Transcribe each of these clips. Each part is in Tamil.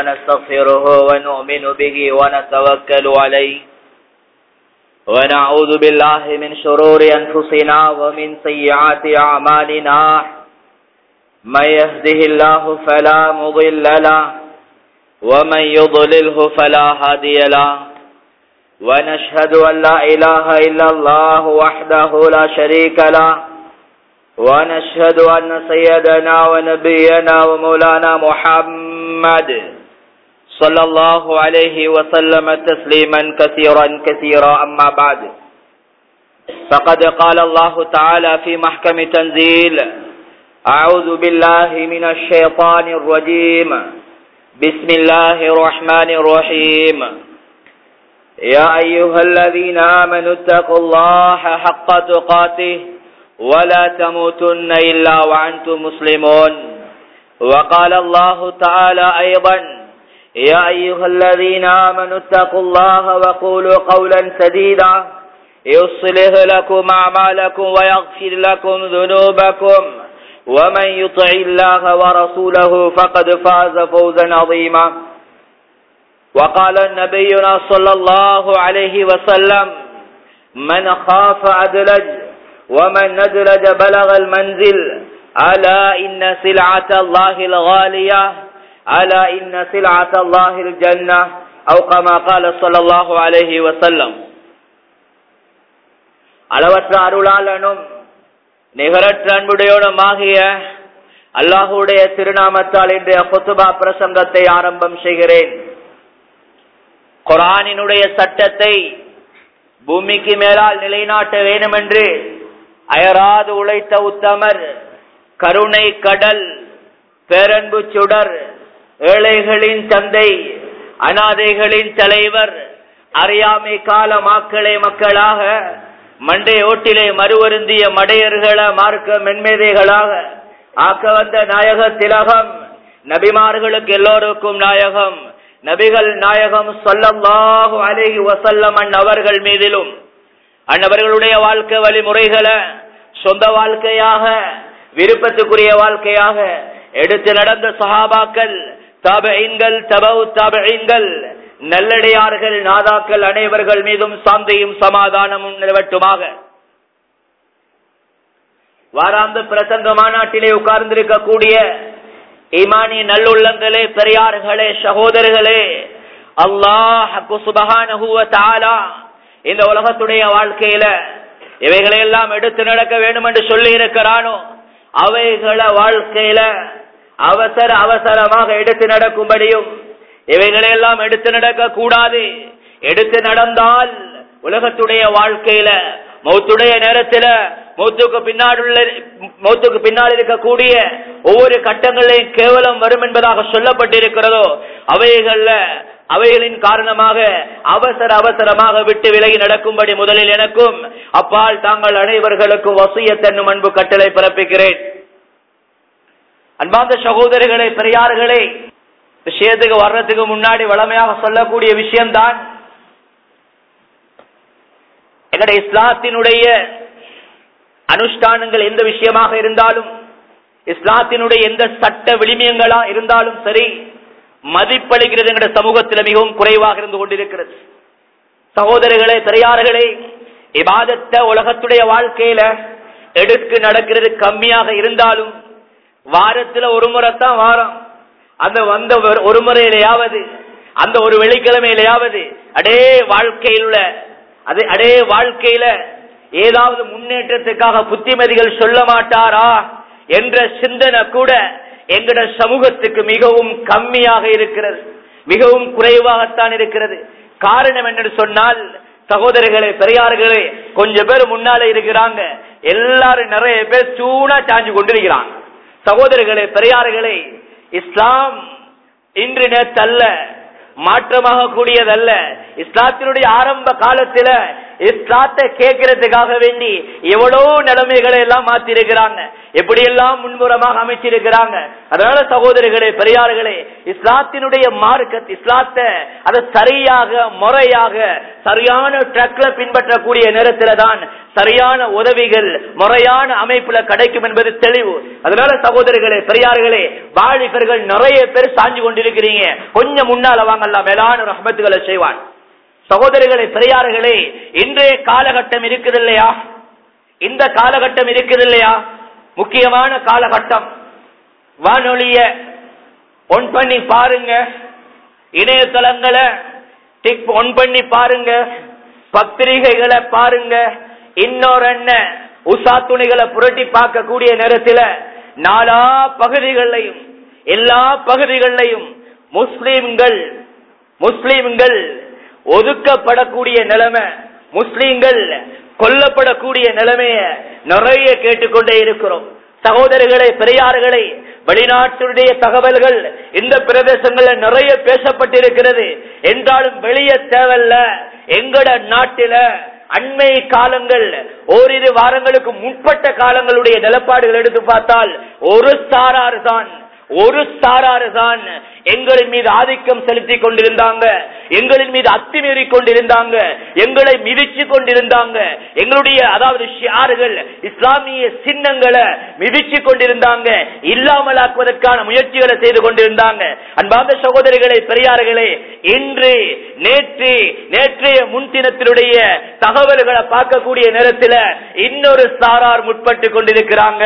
ونستغفره ونؤمن به ونتوكل عليه ونعوذ بالله من شرور أنفسنا ومن سيئات أعمالنا من يهده الله فلا مضل له ومن يضلله فلا هادي له ونشهد أن لا إله إلا الله وحده لا شريك له ونشهد أن سيدنا ونبينا ومولانا محمد صلى الله عليه وسلم تسليما كثيرا كثيرا أما بعد فقد قال الله تعالى في محكم تنزيل أعوذ بالله من الشيطان الرجيم بسم الله الرحمن الرحيم يا أيها الذين آمنوا اتقوا الله حق تقاته ولا تموتن إلا وأنتم مسلمون وقال الله تعالى أيضا يا أيها الذين آمنوا اتقوا الله وقولوا قولا سديدا يصلح لكم أعمالكم ويغفر لكم ذنوبكم ومن يطع الله ورسوله فقد فاز فوزا عظيما وقال نبينا صلى الله عليه وسلم من خاف أدلج ومن ندلج بلغ المنزل ألا إن سلعة الله الغالية ألا إن سلعة الله الجنة أو كما قال صلى الله عليه وسلم அளவற்ற அருளாளனும் நிகரற்ற அன்புடையோனுமாகிய அல்லாஹ்வுடைய திருநாமத்தால் இன்றைய குத்பா பிரசங்கத்தை ஆரம்பம் செய்கிறேன். குர்ஆனினுடைய சட்டத்தை பூமிக்கு மேலால் நிலைநாட்ட வேண்டும் என்று அயராது உழைத்த உத்தமர், கருணை கடல், பேரன்பு சுடர், ஏழைகளின் தந்தை, அனாதைகளின் தலைவர், அறியாமை கால மாக்களை மக்களாக மண்டை ஓட்டிலே மறுவருந்திய மடையர்கள மார்க்க மென்மேதைகளாக ஆக்க வந்த நாயக திலகம், நபிமார்களுக்கு எல்லோருக்கும் நாயகம், நபிகள் நாயகம் ஸல்லல்லாஹு அலைஹி வஸல்லம் அவர்கள் மீதிலும் அன்னவர்களுடைய வாழ்க்கை வழிமுறைகளை சொந்த வாழ்க்கையாக, விருப்பத்துக்குரிய வாழ்க்கையாக எடுத்து நடந்த சஹாபாக்கள், தாபிஈன்கள், தபவு தாபிஈன்கள், நல்லடியார்கள், நாதாக்கள் அனைவர்கள் மீதும் சாந்தியும் சமாதானமும் நிலவட்டுமாக. வாராந்த பிரசங்க மாநாட்டிலே உட்கார்ந்திருக்கக்கூடிய ஈமானிய நல்லுள்ளங்களே, பெரியார்களே, சகோதரர்களே, அல்லாஹ் சுப்ஹானஹு வ தஆலா இந்த உலகத்துடைய வாழ்க்கையில இவைகளை எல்லாம் எடுத்து நடக்க வேண்டும் என்று சொல்லி இருக்கிறானோ அவைகளை வாழ்க்கையில அவசரமாக எடுத்து நடக்கும்படியும் இவைகளெல்லாம் எடுத்து நடக்க கூடாது. எடுத்து நடந்தால் உலகத்துடைய வாழ்க்கையில மௌத்துடைய நேரத்தில் மௌத்துக்கு பின்னால் இருக்கக்கூடிய ஒவ்வொரு கட்டங்களையும் கேவலம் வரும் என்பதாக சொல்லப்பட்டிருக்கிறதோ அவைகளின் காரணமாக அவசரமாக விட்டு விலகி நடக்கும்படி முதலில் எனக்கும் அப்பால் தாங்கள் அனைவர்களுக்கும் வசியத் என்னும் அன்பு கட்டளை பிறப்பிக்கிறேன். அன்பார்ந்த சகோதரர்களே, பெரியார்களே, விஷயத்துக்கு வர்றதுக்கு முன்னாடி வளமையாக சொல்லக்கூடிய விஷயம்தான் எங்களுடைய இஸ்லாத்தினுடைய அனுஷ்டானங்கள் எந்த விஷயமாக இருந்தாலும், இஸ்லாத்தினுடைய எந்த சட்ட விளிமியங்களா இருந்தாலும் சரி, மதிப்பளிக்கிறது எங்களுடைய சமூகத்தில் மிகவும் குறைவாக இருந்து கொண்டிருக்கிறது. சகோதரர்களே, பெரியார்களே, இபாதத்தை உலகத்துடைய வாழ்க்கையில எடுத்து நடக்கிறது கம்மியாக இருந்தாலும் வாரத்துல ஒரு முறைத்தான் வாரம், அந்த வந்த ஒரு முறையிலேயாவது, அந்த ஒரு வெள்ளிக்கிழமையிலேயாவது வாழ்க்கையில ஏதாவது முன்னேற்றத்துக்காக புத்திமதிகள் சொல்ல மாட்டாரா என்ற சிந்தனை கூட எங்கட சமூகத்துக்கு மிகவும் கம்மியாக இருக்கிறது, மிகவும் குறைவாகத்தான் இருக்கிறது. காரணம் என்று சொன்னால், சகோதரர்களே, பெரியார்களே, கொஞ்சம் பேர் முன்னாலே இருக்கிறாங்க, எல்லாரும் நிறைய பேர் சூனா சாஞ்சு கொண்டிருக்கிறாங்க. சகோதரர்களே, பெரியார்களே, இஸ்லாம் இன்று நேற்றல்ல, மாற்றமாக கூடியதல்ல. இஸ்லாத்தினுடைய ஆரம்ப காலத்தில் இஸ்லாத்தை கேட்கறதுக்காக வேண்டி எவ்வளவு நிலைமைகளை எல்லாம் மாத்தி இருக்கிறாங்க, எப்படி எல்லாம் முன்புறமாக அமைச்சிருக்கிறாங்க. அதனால சகோதரர்களே, பெரியார்களே, இஸ்லாத்தினுடைய மார்க்கத் இஸ்லாத்தை அதை சரியாக முறையாக சரியான ட்ராக்ல பின்பற்றக்கூடிய நேரத்தில் தான் சரியான உதவிகள் முறையான அமைப்புல கிடைக்கும் என்பது தெளிவு. அதனால சகோதரர்களே, பெரியார்களே, வாலிபர்கள் நிறைய பேர் சாஞ்சு கொண்டிருக்கிறீங்க, கொஞ்சம் முன்னால வாங்கலாம், மேலான ரஹ்மத்துகளை செய்வான். சகோதரர்களே, பெரியார்களே, இன்றைய காலகட்டம் இருக்குது இல்லையா, இந்த காலகட்டம் இருக்குது இல்லையா, முக்கியமான காலகட்டம். வானொலிய ஒன் பண்ணி பாருங்க, இணையதளங்களை ஒன் பண்ணி பாருங்க, பத்திரிகைகளை பாருங்க, இன்னொரு என்ன உசா துணிகளை புரட்டி பார்க்கக்கூடிய நேரத்தில் நாலா பகுதிகளையும் எல்லா பகுதிகளிலையும் முஸ்லிம்கள் ஒதுக்கப்படக்கூடிய நிலைமை, முஸ்லிம்கள் கொல்லப்படக்கூடிய நிலைமைய நிறைய கேட்டுக்கொண்டே இருக்கிறோம். சகோதரர்களே, பெரியார்களே, வெளிநாட்டுடைய தகவல்கள் இந்த பிரதேசங்களில் நிறைய பேசப்பட்டிருக்கிறது. என்றாலும் வெளியே தேவையில்ல, எங்கட நாட்டில அண்மை காலங்கள் ஓரிரு வாரங்களுக்கு முற்பட்ட காலங்களுடைய நிலப்பாடுகள் எடுத்து பார்த்தால் ஒரு சாராறு தான் எங்களின் மீது ஆதிக்கம் செலுத்தி கொண்டிருந்தாங்க, எங்களின் மீது அத்துமீறி கொண்டிருந்தாங்க, எங்களை மிதிச்சு கொண்டிருந்தாங்க, எங்களுடைய அதாவது ஷியார்கள் இஸ்லாமிய சின்னங்களை மிதிச்சு கொண்டிருந்தாங்க, இல்லாமலாக்குவதற்கான முயற்சிகளை செய்து கொண்டிருந்தாங்க. அன்பார்ந்த சகோதரிகளே, பெரியார்களே, இன்று நேற்றைய முன்தினத்தினுடைய தகவல்களை பார்க்கக்கூடிய நேரத்தில் இன்னொரு சாரார் முற்பட்டு கொண்டிருக்கிறாங்க.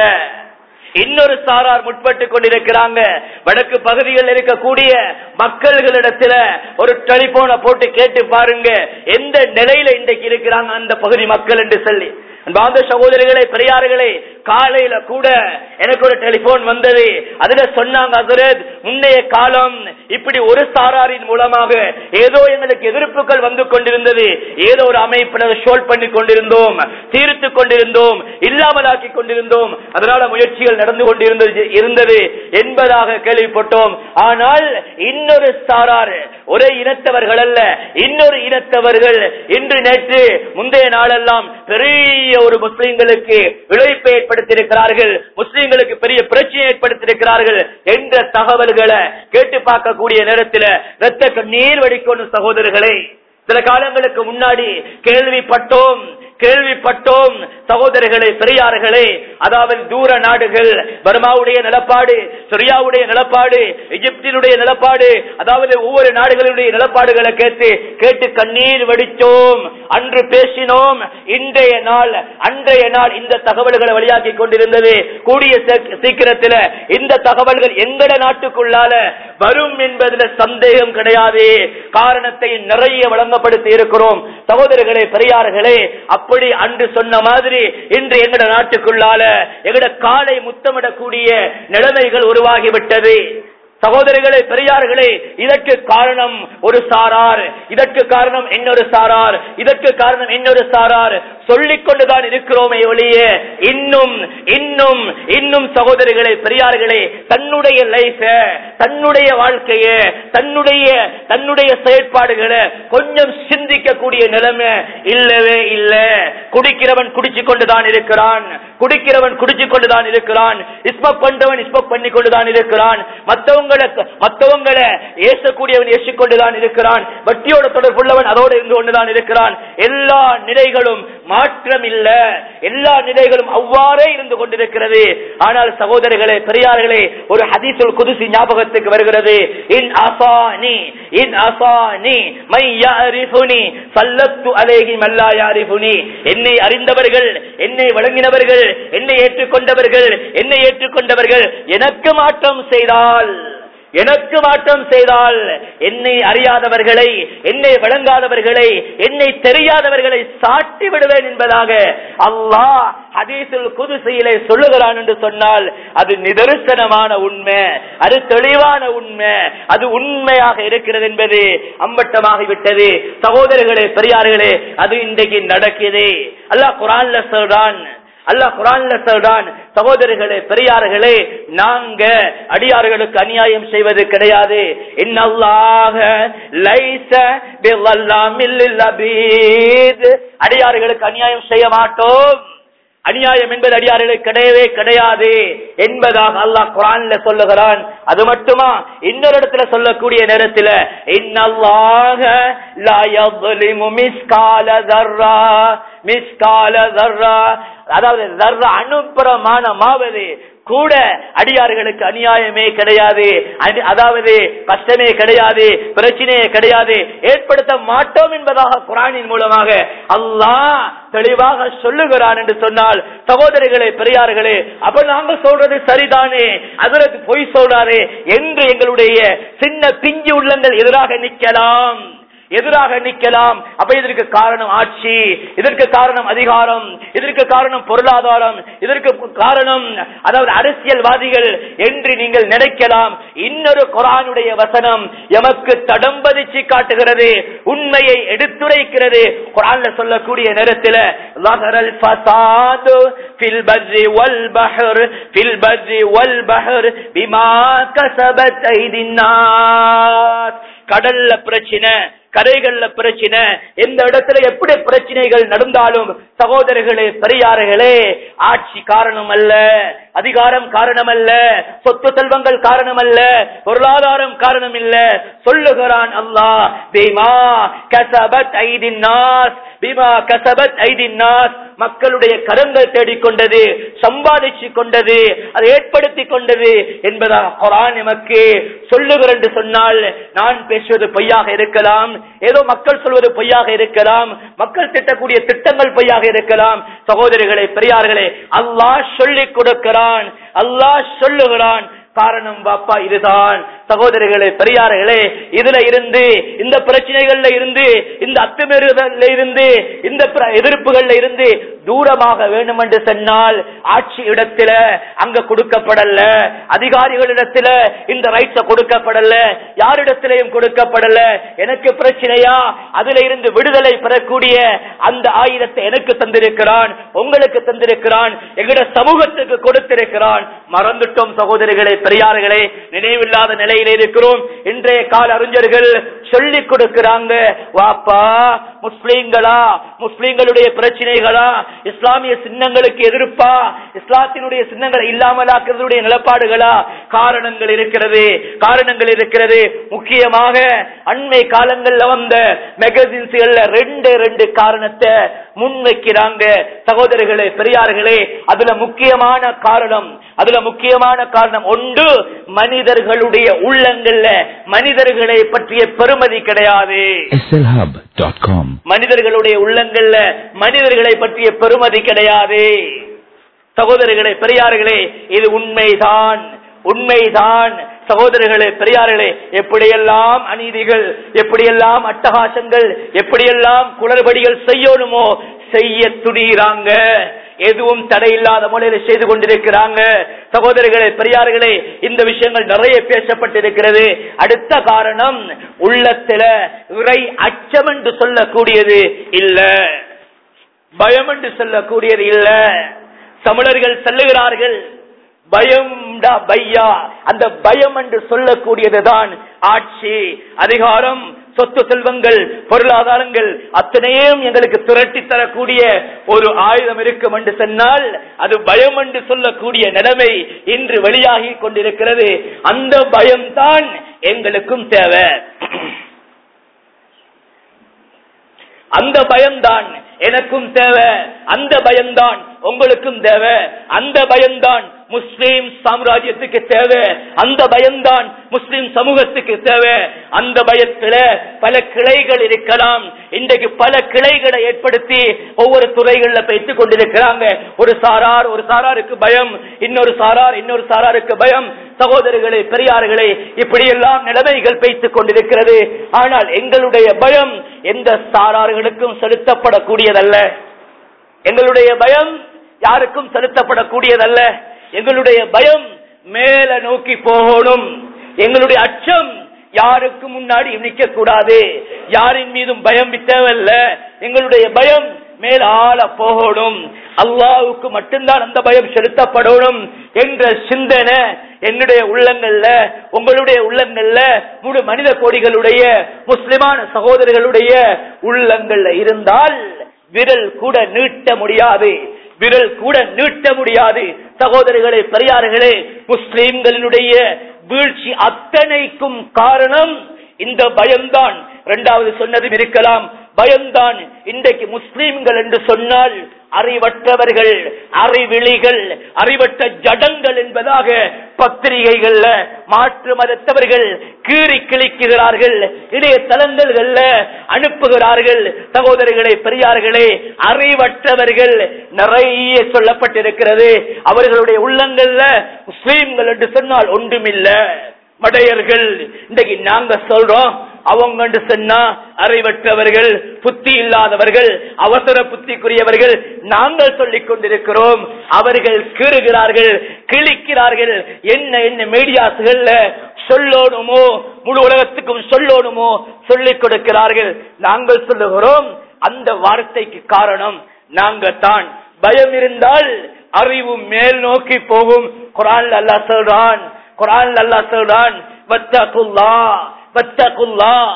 வடக்கு பகுதிகளில் இருக்கக்கூடிய மக்கள்களிடத்துல ஒரு டெலிபோனை போட்டு கேட்டு பாருங்க, எந்த நிலையில இன்றைக்கு இருக்கிறாங்க அந்த பகுதி மக்கள் என்று சொல்லி. அன்பார்ந்த சகோதரிகளே, பெரியார்களே, காலையில கூட எனக்கு ஒரு டெலிபோன் வந்தது. அதுல சொன்னாங்க, ஹஜ்ரத், முன்னைய காலம் இப்படி ஒரு சாராரின் மூலமாக ஏதோ எங்களுக்கு எதிர்ப்புகள் வந்து கொண்டிருந்தது, ஏதோ ஒரு அமைப்பில் ஷோல் பண்ணி கொண்டிருந்தோம், தீர்த்து கொண்டிருந்தோம், இல்லாமலாக்கி கொண்டிருந்தோம், அதனால முயற்சிகள் நடந்து கொண்டிருந்தது என்பதாக கேள்விப்பட்டோம். ஆனால் இன்னொரு சாரார், ஒரே இனத்தவர்கள் அல்ல, இன்னொரு இனத்தவர்கள் இன்று நேற்று முந்தைய நாளெல்லாம் பெரிய ஒரு முஸ்லிம்களுக்கு விளைப்பை ஏற்படுத்தியிருக்கிறார்கள், முஸ்லிம்களுக்கு பெரிய பிரச்சனை ஏற்படுத்தியிருக்கிறார்கள் என்ற தகவல்களை கேட்டு பார்க்கக்கூடிய நேரத்தில் இரத்த கண்ணீர் வடிக்கணும். சகோதரர்களே, சில காலங்களுக்கு முன்னாடி கேள்விப்பட்டோம் சகோதரர்களே, பெரியார்களே, அதாவது தூர நாடுகள், பர்மாவுடைய நிலப்பாடு, சிரியாவுடைய நிலப்பாடு, எகிப்தினுடைய நிலப்பாடு, அதாவது ஒவ்வொரு நாடுகளுடைய நிலப்பாடுகளை கேட்டு கண்ணீர் வடித்தோம், அன்று பேசினோம். அன்றைய நாள் இந்த தகவல்களை வெளியாக்கி கொண்டிருந்தது. கூடிய சீக்கிரத்தில் இந்த தகவல்கள் எங்கட நாட்டுக்குள்ளால வரும் என்பதில் சந்தேகம் கிடையாது. காரணத்தை நிறைய வழங்கப்படுத்தி இருக்கிறோம். சகோதரர்களே, பெரியார்களே, அப்படி அன்று சொன்ன மாதிரி இன்று எங்கட நாட்டுக்குள்ளால எங்கட காலை முத்தமிடக்கூடிய நிலைமைகள் உருவாகிவிட்டது. சகோதரர்களே, பெரியார்களே, இதற்கு காரணம் ஒரு சாரார், இதற்கு காரணம் இன்னொரு சாரார், இதற்கு காரணம் இன்னொரு சாரார் சொல்லிக் கொண்டுதான் இருக்கிறோமே ஒழிய இன்னும் சகோதரர்களே, பெரியார்களே, தன்னுடைய லைஃப, தன்னுடைய வாழ்க்கைய, தன்னுடைய செயற்பாடுகளை கொஞ்சம் சிந்திக்கக்கூடிய நிலைமை இல்லவே இல்லை. குடிக்கிறவன் குடிச்சு கொண்டுதான் இருக்கிறான், இஸ்மோக் பண்றவன் இஸ்மோக் பண்ணி கொண்டுதான் இருக்கிறான், மற்றவங்களை ஏசக்கூடியவன் ஏசிக்கொண்டுதான் இருக்கிறான், வட்டியோட தொடர்புள்ளவன் அதோடு இருந்து கொண்டுதான் இருக்கிறான். எல்லா நிலைகளும் மாற்றம் இல்ல, எல்லா நிலைகளும் அவ்வாறே இருந்து கொண்டிருக்கிறது. ஆனால் சகோதரர்களே, பெரியார்களே, ஒரு ஹதீஸுல் குதுஸி ஞாபகத்துக்கு வருகிறது. இன் அஸானி மை யஅரிஃபுனி ஸல்லத்து அலைஹி மன் லா யஅரிஃபுனி. என்னை அறிந்தவர்கள், என்னை வழங்கினவர்கள், என்னை ஏற்றுக்கொண்டவர்கள் எனக்கு மாற்றம் செய்தால் என்னை அறியாதவர்களை, என்னை வழங்காதவர்களை, என்னை தெரியாதவர்களை சாட்டி விடுவேன் என்பதாக அல்லாஹ் ஹதீஸுல் குதுஸியிலே சொல்லுகிறான் என்று சொன்னால் அது நிதர்சனமான உண்மை, அது தெளிவான உண்மை, அது உண்மையாக இருக்கிறது என்பது அம்பட்டமாகிவிட்டது. சகோதரர்களே, பெரியார்களே, அது இன்றைக்கு நடக்குது. அல்லாஹ் குர்ஆன்ல சொல்றான், அல்லாஹ் குர்ஆன்ல சொல்றான், சகோதரர்களே பெரியார்களே, நாங்க அடியார்களுக்கு அநியாயம் செய்வது கிடையாது. இன்னல்லாஹ லைஸ பில்லல்லாமில் லபீத், அடியார்களுக்கு அநியாயம் செய்ய மாட்டோம். அநியாயம் என்பது அடியார்களுக்கு கிடையவே கிடையாது என்பதாக அல்லாஹ் குர்ஆன்ல சொல்லுகிறான். அது மட்டுமா, இன்னொரு இடத்துல சொல்லக்கூடிய நேரத்தில் இன்னல்லாஹ லா யظ்லிமு மிஸ்கால ذرா, மிஸ்கால ذرா, அதாவது ذرா அணுப்பிரமாணமாவது கூட அடியார்களுக்கு அநியாயமே கிடையாது, அதாவது கஷ்டமே கிடையாது, பிரச்சனையே கிடையாது, ஏற்படுத்த மாட்டோம் என்பதாக குர்ஆனின் மூலமாக அல்லாஹ் தெளிவாக சொல்லுகிறான் என்று சொன்னால், சகோதரர்களே பெரியார்களே, அப்ப நாங்க சொல்றது சரிதானே, அதற்கு பொய் சொல்றாரு என்று எங்களுடைய சின்ன பிஞ்சு உள்ளங்கள் எதிராக நிக்கலாம். அப்ப இதற்கு காரணம் ஆட்சி, இதற்கு காரணம் அதிகாரம், இதற்கு காரணம் பொருளாதாரம், இதற்கு காரணம் அதாவது அரசியல்வாதிகள் என்று நீங்கள் நினைக்கலாம். இன்னொரு குர்ஆனுடைய வசனம் எமக்கு தடம்பதிச்சு காட்டுகிறது, உண்மையை எடுத்துரைக்கிறது. குர்ஆன்ல சொல்லக்கூடிய நேரத்தில் ظهرல் ஃபஸாது ஃபில் பர்ரி வல் பஹர், ஃபில் பர்ரி வல் பஹர் பிமா கஸபத் ஐதின் நாஸ், கடல்ல பிரச்சனை, கரைகள்ல பிரச்சனை, எந்த இடத்துல எப்படி பிரச்சனைகள் நடந்தாலும் சகோதரர்களே பெரியார்களே, ஆட்சி காரணம் அல்ல, அதிகாரம் காரணம் அல்ல, சொத்து செல்வங்கள் காரணம் அல்ல, பொருளாதாரம் காரணம் இல்ல. சொல்லுகிறான் அல்லாஹ், பிமா கஸபத் ஐதின் நாஸ், பிமா கஸபத் ஐதின் நாஸ், மக்களுடைய கரங்கள் தேடிக்கொண்டது, சம்பாதிச்சு கொண்டது, அதை ஏற்படுத்தி கொண்டது என்பதாக குர்ஆன் நமக்கு சொல்லுகிற என்று சொன்னால், நான் பேசுவது பொய்யாக இருக்கலாம், ஏதோ மக்கள் சொல்வது பொய்யாக இருக்கலாம், மக்கள் திட்டக்கூடிய திட்டங்கள் பொய்யாக இருக்கலாம். சகோதரிகளே பெரியார்களே, அல்லாஹ் சொல்லிக் கொடுக்கிறான், அல்லாஹ் சொல்லுகிறான். காரணம் பாப்பா இதுதான். சகோதரிகளே பெரியார்களே, இதுல இருந்து, இந்த பிரச்சனைகள்ல இருந்து, இந்த அத்துமீறல்ல இருந்து, இந்த எதிர்ப்புகள்ல இருந்து தூரமாக வேண்டும் என்று சொன்னால் ஆட்சி இடத்துல அங்க கொடுக்கப்படல, அதிகாரிகளிடத்துல இந்த ரைட்ஸ கொடுக்கப்படல, யாரிடத்திலையும் கொடுக்கப்படல. எனக்கு பிரச்சனையா, அதுல இருந்து விடுதலை பெறக்கூடிய அந்த ஆயுதத்தை எனக்கு தந்திருக்கிறான், உங்களுக்கு தந்திருக்கிறான், எங்கட சமூகத்துக்கு கொடுத்திருக்கிறான். மறந்துட்டோம் சகோதரிகளே பெரியார்களே, நினைவில்லாத நிலையில இருக்கிறோம். இன்றைய கால அறிஞர்கள் சொல்லிக் கொடுக்கிறாங்க, வாப்பா முஸ்லிம்களா, முஸ்லிம்களுடைய பிரச்சனைகளா, இஸ்லாமிய சின்னங்களுக்கு எதிர்ப்பா, இஸ்லாத்தினுடைய சின்னங்களை இல்லாமலாக்குறதுடைய நிலப்பாடுகளா? காரணங்கள் இருக்கிறது, காரணங்கள் இருக்கிறது. முக்கியமாக அண்மை காலங்கள்ல வந்த மேகசின்ஸ்கள்ல ரெண்டு காரணத்தை முன்வைக்கிறாங்க சகோதரர்களே பெரியார்களே. அதுல முக்கியமான காரணம் ஒன்று, மனிதர்களுடைய உள்ளங்கள்ல மனிதர்களை பற்றிய பெருமதி கிடையாது. மனிதர்களுடைய உள்ளங்கள்ல மனிதர்களை பற்றிய பெருமதி கிடையாது. சகோதரர்களே பெரியார்களே, இது உண்மைதான். சகோதரர்களே பெரியார்களே, எப்படியெல்லாம் அநீதிகள், எப்படியெல்லாம் அட்டகாசங்கள், எப்படியெல்லாம் குளறுபடிகள் செய்யணுமோ செய்ய துணிகிறாங்க. எதுவும் தடையில்லாத முறையில் செய்து கொண்டிருக்கிறாங்க. சகோதரர்களே பெரியார்களே, இந்த விஷயங்கள் நிறைய பேசப்பட்டிருக்கிறது. அடுத்த காரணம், உள்ளத்துல இறை அச்சம் என்று சொல்லக்கூடியது இல்ல, பயம் என்று சொல்லக்கூடியது இல்ல. தமிழர்கள் சொல்லுகிறார்கள், பயம்டா பையா, அந்த பயம் என்று சொல்லக்கூடியதுதான் ஆட்சி, அதிகாரம், சொத்து செல்வங்கள், பொருளாதாரங்கள் அத்தனையும் எங்களுக்கு திரட்டி தரக்கூடிய ஒரு ஆயுதம் இருக்கும் என்று சொன்னால் அது பயம் என்று சொல்லக்கூடிய நிலைமை இன்று வெளியாகி கொண்டிருக்கிறது. அந்த பயம்தான் எங்களுக்கும் தேவை, அந்த பயம்தான் எனக்கும் தேவை, அந்த பயம்தான் உங்களுக்கும் தேவை, அந்த பயம்தான் முஸ்லிம் சாம்ராஜ்யத்துக்கு தேவை, அந்த பயம்தான் முஸ்லிம் சமூகத்துக்கு தேவை. அந்த பயத்துல பல கிளைகள் இருக்கலாம். இன்றைக்கு பல கிளைகளை ஏற்படுத்தி ஒவ்வொரு துறைகள்ல வைத்துக் கொண்டிருக்கிறாங்க. ஒரு சாராருக்கு பயம், இன்னொரு சாராருக்கு பயம். சகோதரர்களே பெரியார்களே, இப்படியெல்லாம் நிலைமைகள் வைத்துக் கொண்டிருக்கிறது. ஆனால் எங்களுடைய பயம் எந்த சாரார்களுக்கும் செலுத்தப்படக்கூடியதல்ல. எங்களுடைய பயம் யாருக்கும் செலுத்தப்படக்கூடியதல்ல. எங்களுடைய பயம் மேல நோக்கி போகணும். எங்களுடைய அச்சம் யாருக்கு முன்னாடி நிற்க கூடாது. யாரின் மீதும் பயம் தேவையில்ல. எங்களுடைய பயம் மேலால போகணும், அல்லாஹ்வுக்கு மட்டும்தான் அந்த பயம் செலுத்தப்படணும் என்ற சிந்தனை என்னுடைய உள்ளங்கள்ல, உங்களுடைய உள்ளங்கள்ல, முழு மனித கோடிகளுடைய முஸ்லிமான சகோதரர்களுடைய உள்ளங்கள்ல இருந்தால் விரல் கூட நீட்ட முடியாது, விரல் கூட நீட்ட முடியாது. சகோதரர்களே, பெரியார்களே, முஸ்லிம்களினுடைய வீழ்ச்சி அத்தனைக்கும் காரணம் இந்த பயம்தான். இரண்டாவது சொன்னதும் இருக்கலாம், பயம்தான். இன்றைக்கு முஸ்லிம்கள் என்று சொன்னால் அறிவற்றவர்கள், அறிவிழிகள், அறிவற்ற ஜடங்கள் என்பதாக பத்திரிகைகள்ல மாற்று மதத்தவர்கள் கீறி கிழிக்கிறார்கள், இணையதளங்கள்ல அனுப்புகிறார்கள். சகோதரர்களே, பெரியார்களே, அறிவற்றவர்கள் நிறைய சொல்லப்பட்டிருக்கிறது. அவர்களுடைய உள்ளங்கள்ல முஸ்லிம்கள் என்று சொன்னால் ஒன்றுமில்ல, மடையர்கள். இன்றைக்கு நாங்க சொல்றோம், அவங்க சொன்னா அறிவற்றவர்கள், புத்தி இல்லாதவர்கள், அவசர புத்திக்குரியவர்கள் நாங்கள் சொல்லிக் கொண்டிருக்கிறோம். அவர்கள் கீறுகிறார்கள், கிழிக்கிறார்கள். என்ன என்ன மீடியாஸ்கள்ல சொல்லணுமோ, முழு உலகத்துக்கும் சொல்லணுமோ சொல்லிக் கொடுக்கிறார்கள். நாங்கள் சொல்லுகிறோம், அந்த வார்த்தைக்கு காரணம் நாங்க தான். பயம் இருந்தால் அறிவு மேல் நோக்கி போகும். குர்ஆன்ல அல்லாஹ் சொல்றான், குர்ஆன்ல அல்லாஹ் சொல்றான், வத்தகுல்லாஹ் வத்தகுல்லாஹ்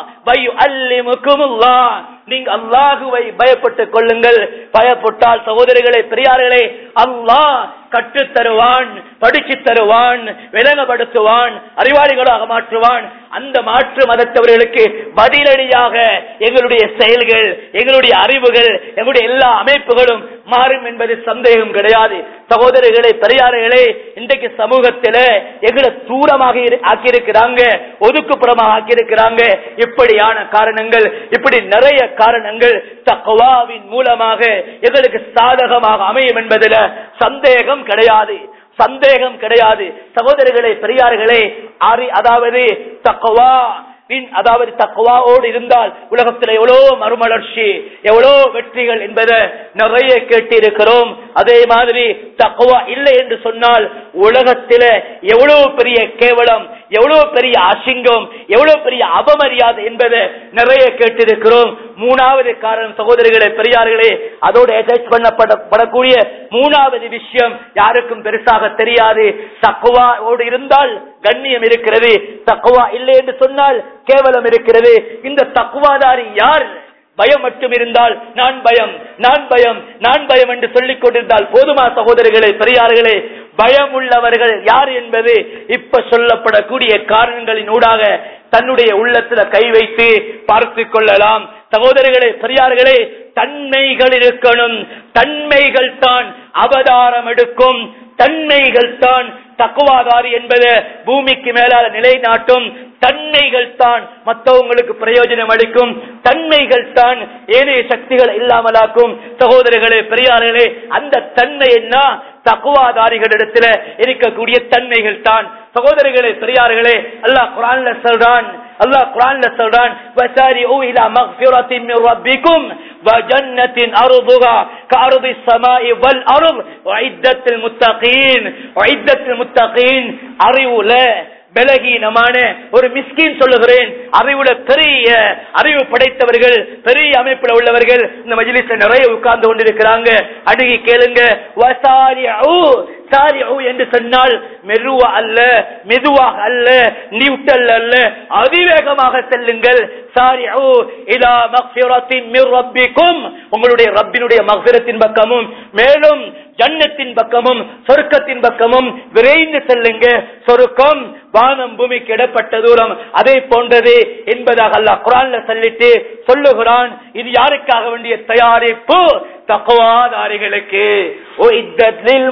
வயுஅல்லிமுகுமுல்லாஹ், நீங்க அல்லாஹ்வை பயப்பட்டுக் கொள்ளுங்கள். பயப்பட்டால் சகோதரர்களே, பெரியார்களே, அல்லாஹ் கற்று தருவான், படிச்சு தருவான், விளங்கப்படுத்துவான், அறிவாளிகளாக மாற்றுவான். அந்த மாற்று மதத்தவர்களுக்கு பதிலடியாக எங்களுடைய செயல்கள், எங்களுடைய அறிவுகள், எங்களுடைய எல்லா அமைப்புகளும் மாறும் என்பது சந்தேகம் கிடையாது. சகோதரர்களே, பெரியார்களே, இன்றைக்கு சமூகத்தில எங்களை தூரமாக ஆக்கியிருக்கிறாங்க, ஒதுக்குப்புறமாக ஆக்கியிருக்கிறாங்க. இப்படியான காரணங்கள், இப்படி நிறைய காரணங்கள் தக்வாவின் மூலமாக எங்களுக்கு சாதகமாக அமையும் என்பதில் சந்தேகம் கிடையாது, சந்தேகம் கிடையாது. சகோதரர்களே, பெரியார்களே, அதாவது தக்வா, அதாவது தக்வாவோடு இருந்தால் உலகத்தில் எவ்வளவு மறுமலர்ச்சி, எவ்வளவு வெற்றிகள் என்பதை நிறைய கேட்டிருக்கிறோம். அதே மாதிரி தக்வா இல்லை என்று சொன்னால் உலகத்தில் எவ்வளவு பெரிய கேவலம், எவ்வளவு பெரிய அசிங்கம், எவ்வளவு பெரிய அவமரியாதை என்பதை நிறைய கேட்டிருக்கிறோம். மூணாவது காரணம் சகோதரிகளே, பெரியார்களே, அதோடு அட்டாச் பண்ணப்படக்கூடிய மூணாவது விஷயம் யாருக்கும் பெருசாக தெரியாது. தக்வாவோடு இருந்தால் கண்ணியம் இருக்கிறது, தக்வா இல்லை என்று சொன்னால் கேவலம் இருக்கிறது. இந்த தக்வாதாரி யார்? பயம் மட்டும் இருந்தால் நான் பயம், நான் பயம், நான் பயம் என்று சொல்லிக் கொண்டிருந்தால் போதுமா? சகோதரிகளே, பெரியார்களே, பயம் உள்ளவர்கள் யார் என்பது இப்ப சொல்லப்படக்கூடிய காரணங்களின் ஊடாக தன்னுடைய உள்ளத்துல கை வைத்து பார்த்து கொள்ளலாம். சகோதரிகளே, பெரியார்களே, தன்மைகள் இருக்கணும். தன்மைகள் தான் அவதாரம் எடுக்கும், தன்மைகள் தான் தக்வாதாரி என்பது பூமிக்கு மேலான நிலைநாட்டும். தன்மைகள் தான் மற்றவங்களுக்கு பிரயோஜனம் அளிக்கும், தன்மைகள் தான் ஏனைய சக்திகள் இல்லாமலாக்கும். சகோதரர்களே, பெரியார்களே, அந்த தன்மை என்ன? தக்வாதாரிகளிடத்துல இருக்கக்கூடிய தன்மைகள் தான். சகோதரர்களே, பெரியார்களே, அல்லாஹ் குர்ஆன்ல சொல்றான், அல்லாஹ் குர்ஆன்ல சொல்றான், வஸாரிஉ இலா மக்ஃபிரத்தின் மின் ரப்பிக்கும் வ ஜன்னத்தின் அர்துஹா கஅர்திஸ் ஸமாஇ வல் அர்த் உஇத்தத்தில் முத்தகீன். உஇத்தத்தில் முத்தகீன், அறிவுல பலகீனமான ஒரு மிஸ்கின் சொல்லுகிறேன், அறிவுல பெரிய அறிவு படைத்தவர்கள், பெரிய அமைப்புல உள்ளவர்கள் இந்த மஜ்லிஸ்ல நிறைய உட்கார்ந்து கொண்டிருக்கிறாங்க. அணுகி கேளுங்க. வஸாரிஉ, சாரிஉ என்று சொன்னால் மெதுவா அல்ல, மெதுவாக அல்ல, நியூட்டல் அல்ல, அதிவேகமாக செல்லுங்கள். சாரிஉ இலா மக்ஃபிரத்தின் மின் ரப்பிக்கும், உங்களுடைய ரப்பினுடைய மக்ஃபிரத்தின் பக்கமும் மேலும் ஜன்னத்தின் பக்கமும் சொர்க்கத்தின் பக்கமும் விரைந்து செல்லுங்க. சொர்க்கம் வானம் பூமிக்கு இடப்பட்ட தூரம், அதே போன்றது என்பதாக அல்லாஹ் குர்ஆன்ல சொல்லிட்டு சொல்லுகிறான். இது யாருக்காக வேண்டிய தயாரிப்பு? தக்வாதாரிகளுக்கு. உஇத்தத்தில்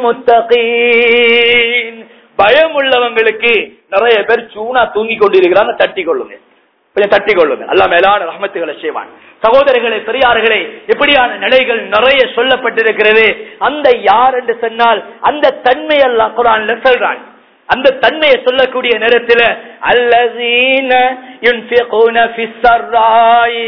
முத்தகீன், பயம் உள்ளவங்களுக்கு. நிறைய பேர் சூனா தூங்கி கொண்டிருக்கிறாங்க, தட்டி கொள்ளுங்க, கொஞ்சம் தட்டி கொள்ளுங்க. அல்லாஹ் மேலான ரஹ்மத்துகளை செய்வான். சகோதரர்களே, பெரியார்களே, இப்படியான நிலைகள் நிறைய சொல்லப்பட்டிருக்கிறது. அந்த யார் என்று சொன்னால் அந்த தன்மை அல்லாஹ் குர்ஆன்ல சொல்றான். அந்த தன்மையை சொல்லக்கூடிய நேரத்தில் அல்லஸீன யுன்ஃபிகூன ஃபிஸ் ஸர்ராய்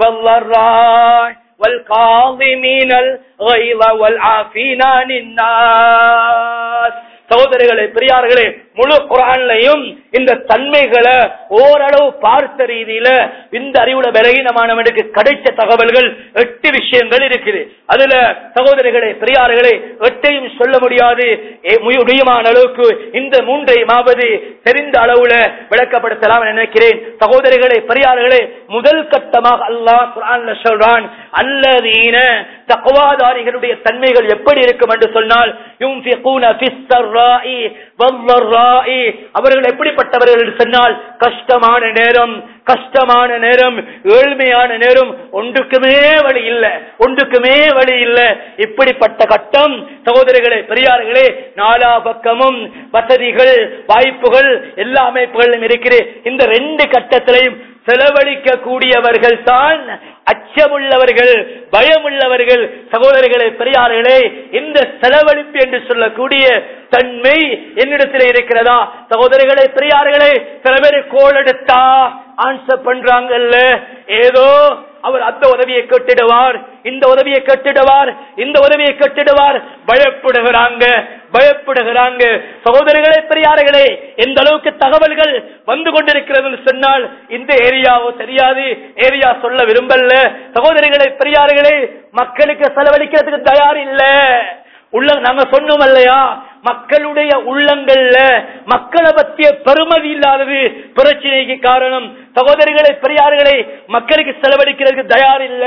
வல்-ضراய் வல்-காஸிமீனல் கைஸ வல்-ஆஃபீன அனின் நாஸ். சகோதரர்களே, பெரியார்களே, முழு குர்ஆன்லயும் இந்த தன்மைகளை ஓரளவு பார்த்த ரீதியில இந்த அறிவுல பலகீனமானவனுக்கு கிடைச்ச தகவல்கள் 8 விஷயங்கள் இருக்குது. அதுல சகோதரர்களே பெரியார்களே 8ஐயும் சொல்ல முடியாது. முடியுமான அளவுக்கு இந்த 3ஐயாவது தெரிந்த அளவுல விளக்கப்படுத்தலாம் நினைக்கிறேன். சகோதரர்களே பெரியார்களே, முதல் கட்டமாக அல்லாஹ் குர்ஆன்ல சொல்றான், அல்லதீன தக்வாதாரிகளுடைய தன்மைகள் எப்படி இருக்கும் என்று சொன்னால், யுன்ஃபிகூன ஃபிஸ் ஸர்ராஇ வல்-ضراஇ, அவர்கள் எப்படிப்பட்டவர்கள் என்று சொன்னால், கஷ்டமான நேரம் ஏழ்மையான நேரம் ஒன்றுக்குமே வழி இல்லை. இப்படிப்பட்ட கட்டம் சகோதரர்களே பெரியார்களே, நாலா பக்கமும் வசதிகள் வாய்ப்புகள் எல்லா அமைப்புகளும் இருக்கிற இந்த 2 கட்டத்திலையும் செலவழிக்க கூடியவர்கள் தான் அச்சமுள்ளவர்கள், பயமுள்ளவர்கள். சகோதரர்களே பெரியார்களே, இந்த செலவழிப்பு என்று சொல்லக்கூடிய தன்மை என்னிடத்தில் இருக்கிறதா? சகோதரர்களே பெரியார்களே, சில பேர் கோல் எடுத்தா ஆன்சர் பண்றாங்கல்ல, ஏதோ அவர் அந்த உதவியை கட்டிடுவார், இந்த உதவியை கட்டிடுவார், பயப்படுகிறாங்க. சகோதரர்களே பெரியார்களே, எந்த அளவுக்கு தகவல்கள் வந்து கொண்டிருக்கிறது சொன்னால், இந்த ஏரியாவோ தெரியாது, ஏரியா சொல்ல விரும்பல. சகோதரர்களே பெரியார்களே, மக்களுக்கு செலவழிக்கிறதுக்கு தயார் இல்ல. நாங்க சொன்னோம் இல்லையா, மக்களுடைய உள்ளங்கள்ல மக்களை பற்றிய பெருமதி இல்லாதது பிரச்சனைக்கு காரணம். சகோதரிகளை பெரியார்களே, மக்களுக்கு செலவழிக்கிறதுக்கு தயார் இல்ல.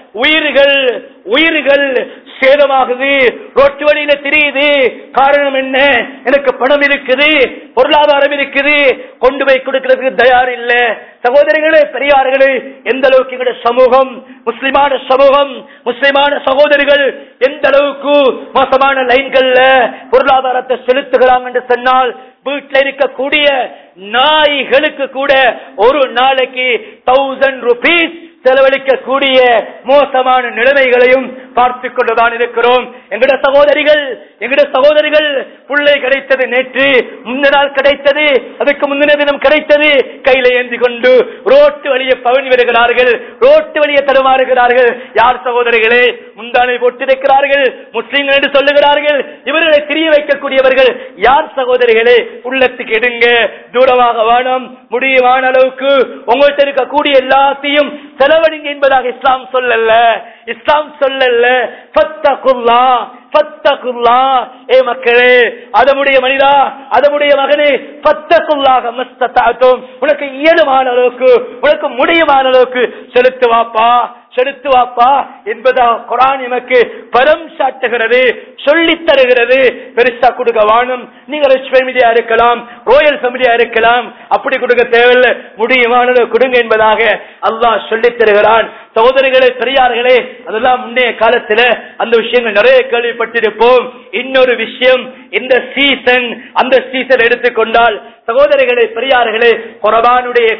உயிர்கள் சேதமாகுது, ரோட்டு வழியில தெரியுது. காரணம் என்ன? எனக்கு பணம் இருக்குது, பொருளாதாரம் இருக்குது, கொண்டு போய் கொடுக்கிறதுக்கு தயார் இல்ல. சகோதரிகளே பெரியார்களே, எந்த அளவுக்கு எங்களுடைய சமூகம், முஸ்லிமான சகோதரிகள் எந்த அளவுக்கு மோசமான லைன்கள்ல பொருளாதாரத்தை செலுத்துகிறாங்க என்று சொன்னால், வீட்டில் இருக்கக்கூடிய நாய்களுக்கு கூட ஒரு நாளைக்கு 1000 ரூபீஸ் செலவழிக்கக்கூடிய மோசமான நிலைமைகளையும் பார்த்துக் கொண்டுதான் இருக்கிறோம். எங்கட சகோதரிகள் புள்ளை கிடைத்தது நேற்று, முந்தின நாள் கிடைத்தது, அதுக்கு முந்தின தினம் கிடைத்தது, கையில ஏந்தி கொண்டு ரோட்டு வழியை பவனி வருகிறார்கள், ரோட்டு வழியை தருமாறுகிறார்கள். யார் சகோதரிகளே? முந்தானை போட்டிருக்கிறார்கள், முஸ்லிம்கள் என்று சொல்லுகிறார்கள். இவர்களை திரிய வைக்கக்கூடியவர்கள் யார் சகோதரிகளே? உள்ளத்துக்கு எடுங்க, தூரமாக வானம், முடியுமான அளவுக்கு உங்கள்கிட்ட இருக்கக்கூடிய எல்லாத்தையும் செலவழிங்க என்பதாக இஸ்லாம் சொல்லல. ஏ மக்களே, அதமுடைய மனிதா, அதமுடைய மகனே, ஃபத்தகுல்லாஹ மஸ்ததஅதும், உனக்கு இயலுமான அளவுக்கு, உனக்கு முடியுமான அளவுக்கு செலுத்து வாப்பா என்பதா குர்ஆன் நமக்கு பரம் சாட்டுகிறது, சொல்லி தருகிறது. பெருசா கொடுக்க வாணும், நீங்க ரிச் ஃபேமிலியா இருக்கலாம், ரோயல் ஃபேமிலியா இருக்கலாம், அப்படி கொடுக்க தேவையில்லை, முடியுமானது கொடுங்க என்பதாக அல்லாஹ் சொல்லி தருகிறான். சகோதரிகளே பெரியார்களே, அதெல்லாம் முன்னைய காலத்துல அந்த விஷயங்கள் நிறைய கேள்விப்பட்டிருப்போம். இன்னொரு விஷயம், இந்த சீசன், அந்த சீசன் எடுத்துக்கொண்டால் சகோதரிகளே பெரியார்களே, குர்ஆனுடைய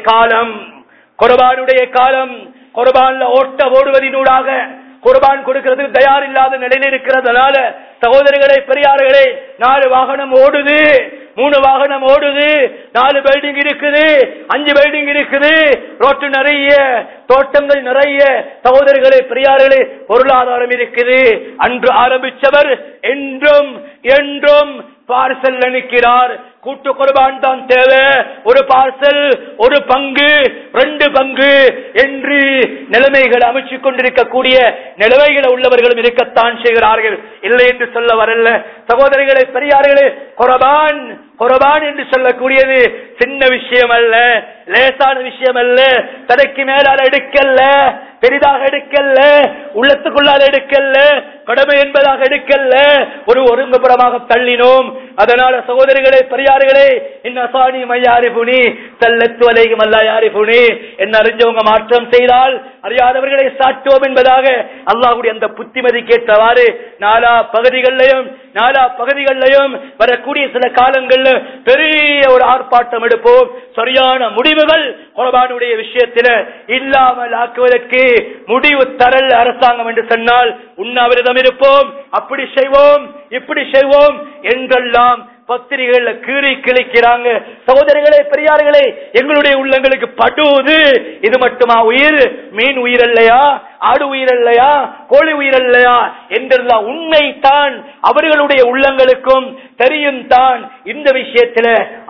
காலம் குர்பான்ல ஓடுவதினூடாக குர்பான் கொடுக்கிறதுக்கு தயார் இல்லாத நிலையில் இருக்கிறதுனால சகோதரிகளே பெரியார்களே, 4 வாகனம் ஓடுது, 3 வாகனம் ஓடுது, 4 பில்டிங் இருக்குது, 5 பில்டிங் இருக்குது, ரோட்டு நிறைய, தோட்டங்கள் நிறைய. சகோதரிகளே பெரியார்களே, பொருளாதாரம் இருக்குது. அன்று ஆரம்பிச்சவர் என்றும் பார்சல் நிற்கிறார். கூட்டு குர்பான் தான் தேவை, ஒரு பார்சல், ஒரு பங்கு, 2 பங்கு என்று நிலைமைகள் அமைச்சுக் கொண்டிருக்கக்கூடிய நிலைமைகளை உள்ளவர்களும் இருக்கத்தான் செய்கிறார்கள். இல்லை என்று சொல்ல வரல. சகோதரிகளே பெரியார்களே, குர்பான் என்று சொல்லக்கூடியது சின்ன விஷயம் அல்ல, லேசான விஷயம் அல்ல. தடைக்கு மேலால் எடுக்கல்ல, பெரிதாக எடுக்கல்ல, உள்ளத்துக்குள்ளால் எடுக்கல்ல, கடமை என்பதாக எடுக்கல்ல, ஒரு ஒருங்குபுறமாக தள்ளினோம். அதனால சகோதரிகளே பெரியார்களே, இன்னசானி மையாரிபுனி சல்லத்து அலைஹிம் அல்லா யாரிபுனி, என்ன அறிஞ்சவங்க மாற்றம் செய்தால் அறியாதவர்களை சாட்டுவோம் என்பதாக அல்லாஹ்வுடைய அந்த புத்திமதி கேட்டவாறு நாலா பகுதிகளிலும் வரக்கூடிய சில காலங்கள்ல பெரிய ஒரு ஆர்ப்பாட்டம் எடுப்போம். சரியான முடிவுகள் குர்பானுடைய விஷயத்தில் இல்லாமல் ஆக்குவதற்கு முடிவு தரல் அரசாங்கம் என்று சொன்னால் உண்ணாவிரதம் இருப்போம், அப்படி செய்வோம், இப்படி செய்வோம் என்றெல்லாம் பத்திரிகைகள்ல கீறி கிழிக்கிறாங்க. சகோதரிகளே பெரியார்களே, எங்களுடைய உள்ளங்களுக்கு படுவது இது மட்டுமா? மீன் உயிர் இல்லையா? ஆடு உயிர் இல்லையா, கோழி உயிர் இல்லையா என்றெல்லாம் உண்மைத்தான் அவர்களுடைய உள்ளங்களுக்கும் தெரியும் தான். இந்த விஷயத்துல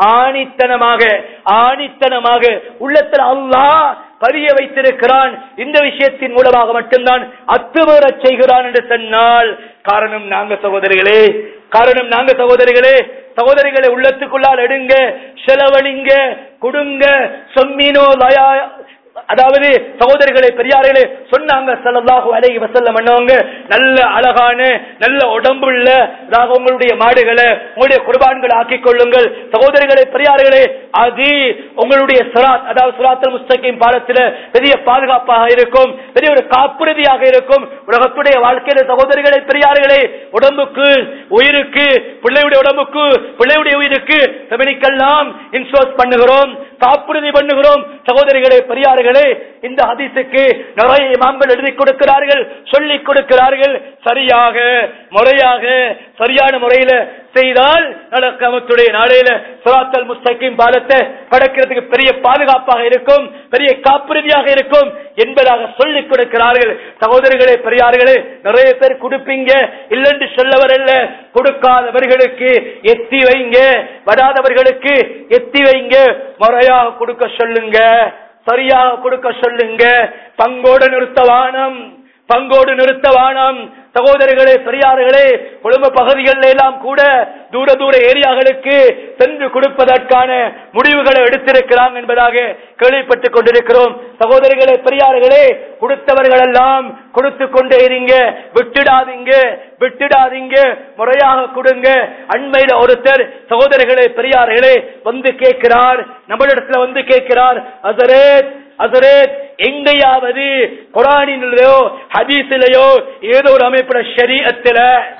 ஆணித்தனமாக உள்ளத்தில் அல்லாஹ் பதிய வைத்திருக்கிறான். இந்த விஷயத்தின் மூலமாக மட்டும்தான் அத்துமீறச் செய்கிறான் என்று சொன்னால் காரணம் நாங்க சகோதரிகளே, சகோதரிகளை உள்ளத்துக்குள்ளால் எடுங்க, செலவழிங்க, கொடுங்க. சொம்மினோ லயா, அதாவது சகோதரிகளை பெரியார்களே சொன்னாங்க ஸல்லல்லாஹு அலைஹி வஸல்லம் அன்னவங்க, நல்ல அழகான நல்ல உடம்புள்ள உங்களுடைய மாடுகளை உங்களுடைய குர்பான்களை ஆக்கிக் கொள்ளுங்கள். சகோதரிகளை பெரியார்களே, அது உங்களுடைய சிராத், அதாவது சிராத்துல் முஸ்தகீம் பாலத்தில் பெரிய பாதுகாப்பாக இருக்கும், பெரிய ஒரு காப்புறுதியாக இருக்கும். உலகத்துடைய வாழ்க்கையில சகோதரிகளை பெரியார்களே, உடம்புக்கு உயிருக்கு, பிள்ளையுடைய உடம்புக்கு பிள்ளையுடைய உயிருக்கு ஃபெமினிக்கெல்லாம் இன்சூரன்ஸ் பண்ணுகிறோம், காப்புறுதி பண்ணுகிறோம். சகோதரிகளை பெரியார்களே, இந்த ஹதீஸுக்கு நிறைய இமாம்கள் எழுதி கொடுக்கிறார்கள், சொல்லிக் கொடுக்கிறார்கள். சரியாக முறையாக சரியான முறையில செய்தால் கியாமத்துடைய நாளையில சிராத்துல் முஸ்தகீம் பாலத்தை கடக்கிறதுக்கு பெரிய பாதுகாப்பாக இருக்கும், பெரிய காப்புறுதியாக இருக்கும் என்பதாக சொல்லிக் கொடுக்கிறார்கள். சகோதரிகளே பெரியார்களே, நிறைய பேர் கொடுப்பீங்க இல்லென்று சொல்லவரல்ல, கொடுக்காதவர்களுக்கு எத்தி வைங்க, வராதவர்களுக்கு எத்தி வைங்க, முறையாக கொடுக்க சொல்லுங்க, சரியாக கொடுக்க சொல்லுங்க. பங்கோடு நிறுத்தவானம். சகோதரிகளே பெரியார்களே, குடும்ப பகுதிகளில் எல்லாம் கூட தூர ஏரியாக்களுக்கு சென்று கொடுப்பதற்கான முடிவுகளை எடுத்திருக்கிறாங்க என்பதாக கேள்விப்பட்டுக் கொண்டிருக்கிறோம். சகோதரிகளே பெரியார்களே, கொடுத்தவர்கள் எல்லாம் கொடுத்து கொண்டே இருங்க, விட்டுடாதீங்க, முறையாக கொடுங்க. அண்மையில ஒருத்தர் சகோதரிகளே பெரியார்களே வந்து கேட்கிறார், நம்மளிடத்துல வந்து கேட்கிறார், ஹஸரத் எங்கேயாவது குர்ஆனிலோ ஹதீஸிலோ ஏதோ ஒரு அமைப்புல ஷரீஅத்தில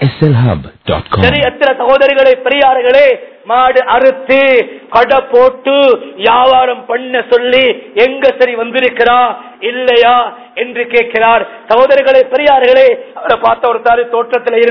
சகோதரிகளே பெரியார்களே, மாடு அறுத்து கடை போட்டு வியாபாரம் பண்ண சொல்லி எங்க சரி வந்திருக்கிறா இல்லையா என்று கேட்கிறார். சகோதரிகளே பெரியார்களே, அவரை பார்த்த ஒரு தோற்றத்தில்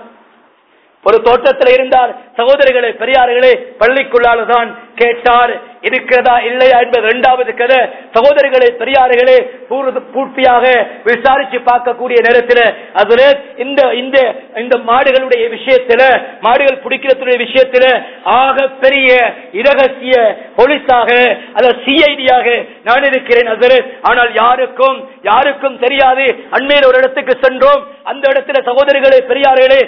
இருந்தார். சகோதரிகளே பெரியார்களே, பள்ளிக்குள்ளால்தான் கேட்டார், இருக்கிறதா இல்லையா என்பது இரண்டாவது கதை. சகோதரிகளே பெரியார்களே, பூர்த்தியாக விசாரிச்சு பார்க்கக்கூடிய நேரத்தில் அதுல இந்த மாடுகளுடைய விஷயத்துல, மாடுகள் பிடிக்கிறதுடைய விஷயத்துல ஆக பெரிய இரகசிய போலீஸாக அல்ல சிஐடியாக நான் இருக்கிறேன் ஹஸரத். ஆனால் யாருக்கும் தெரியாது. அண்மையில் ஒரு இடத்துக்கு சென்றோம், அந்த இடத்துல சகோதரிகளே பெரியார்களே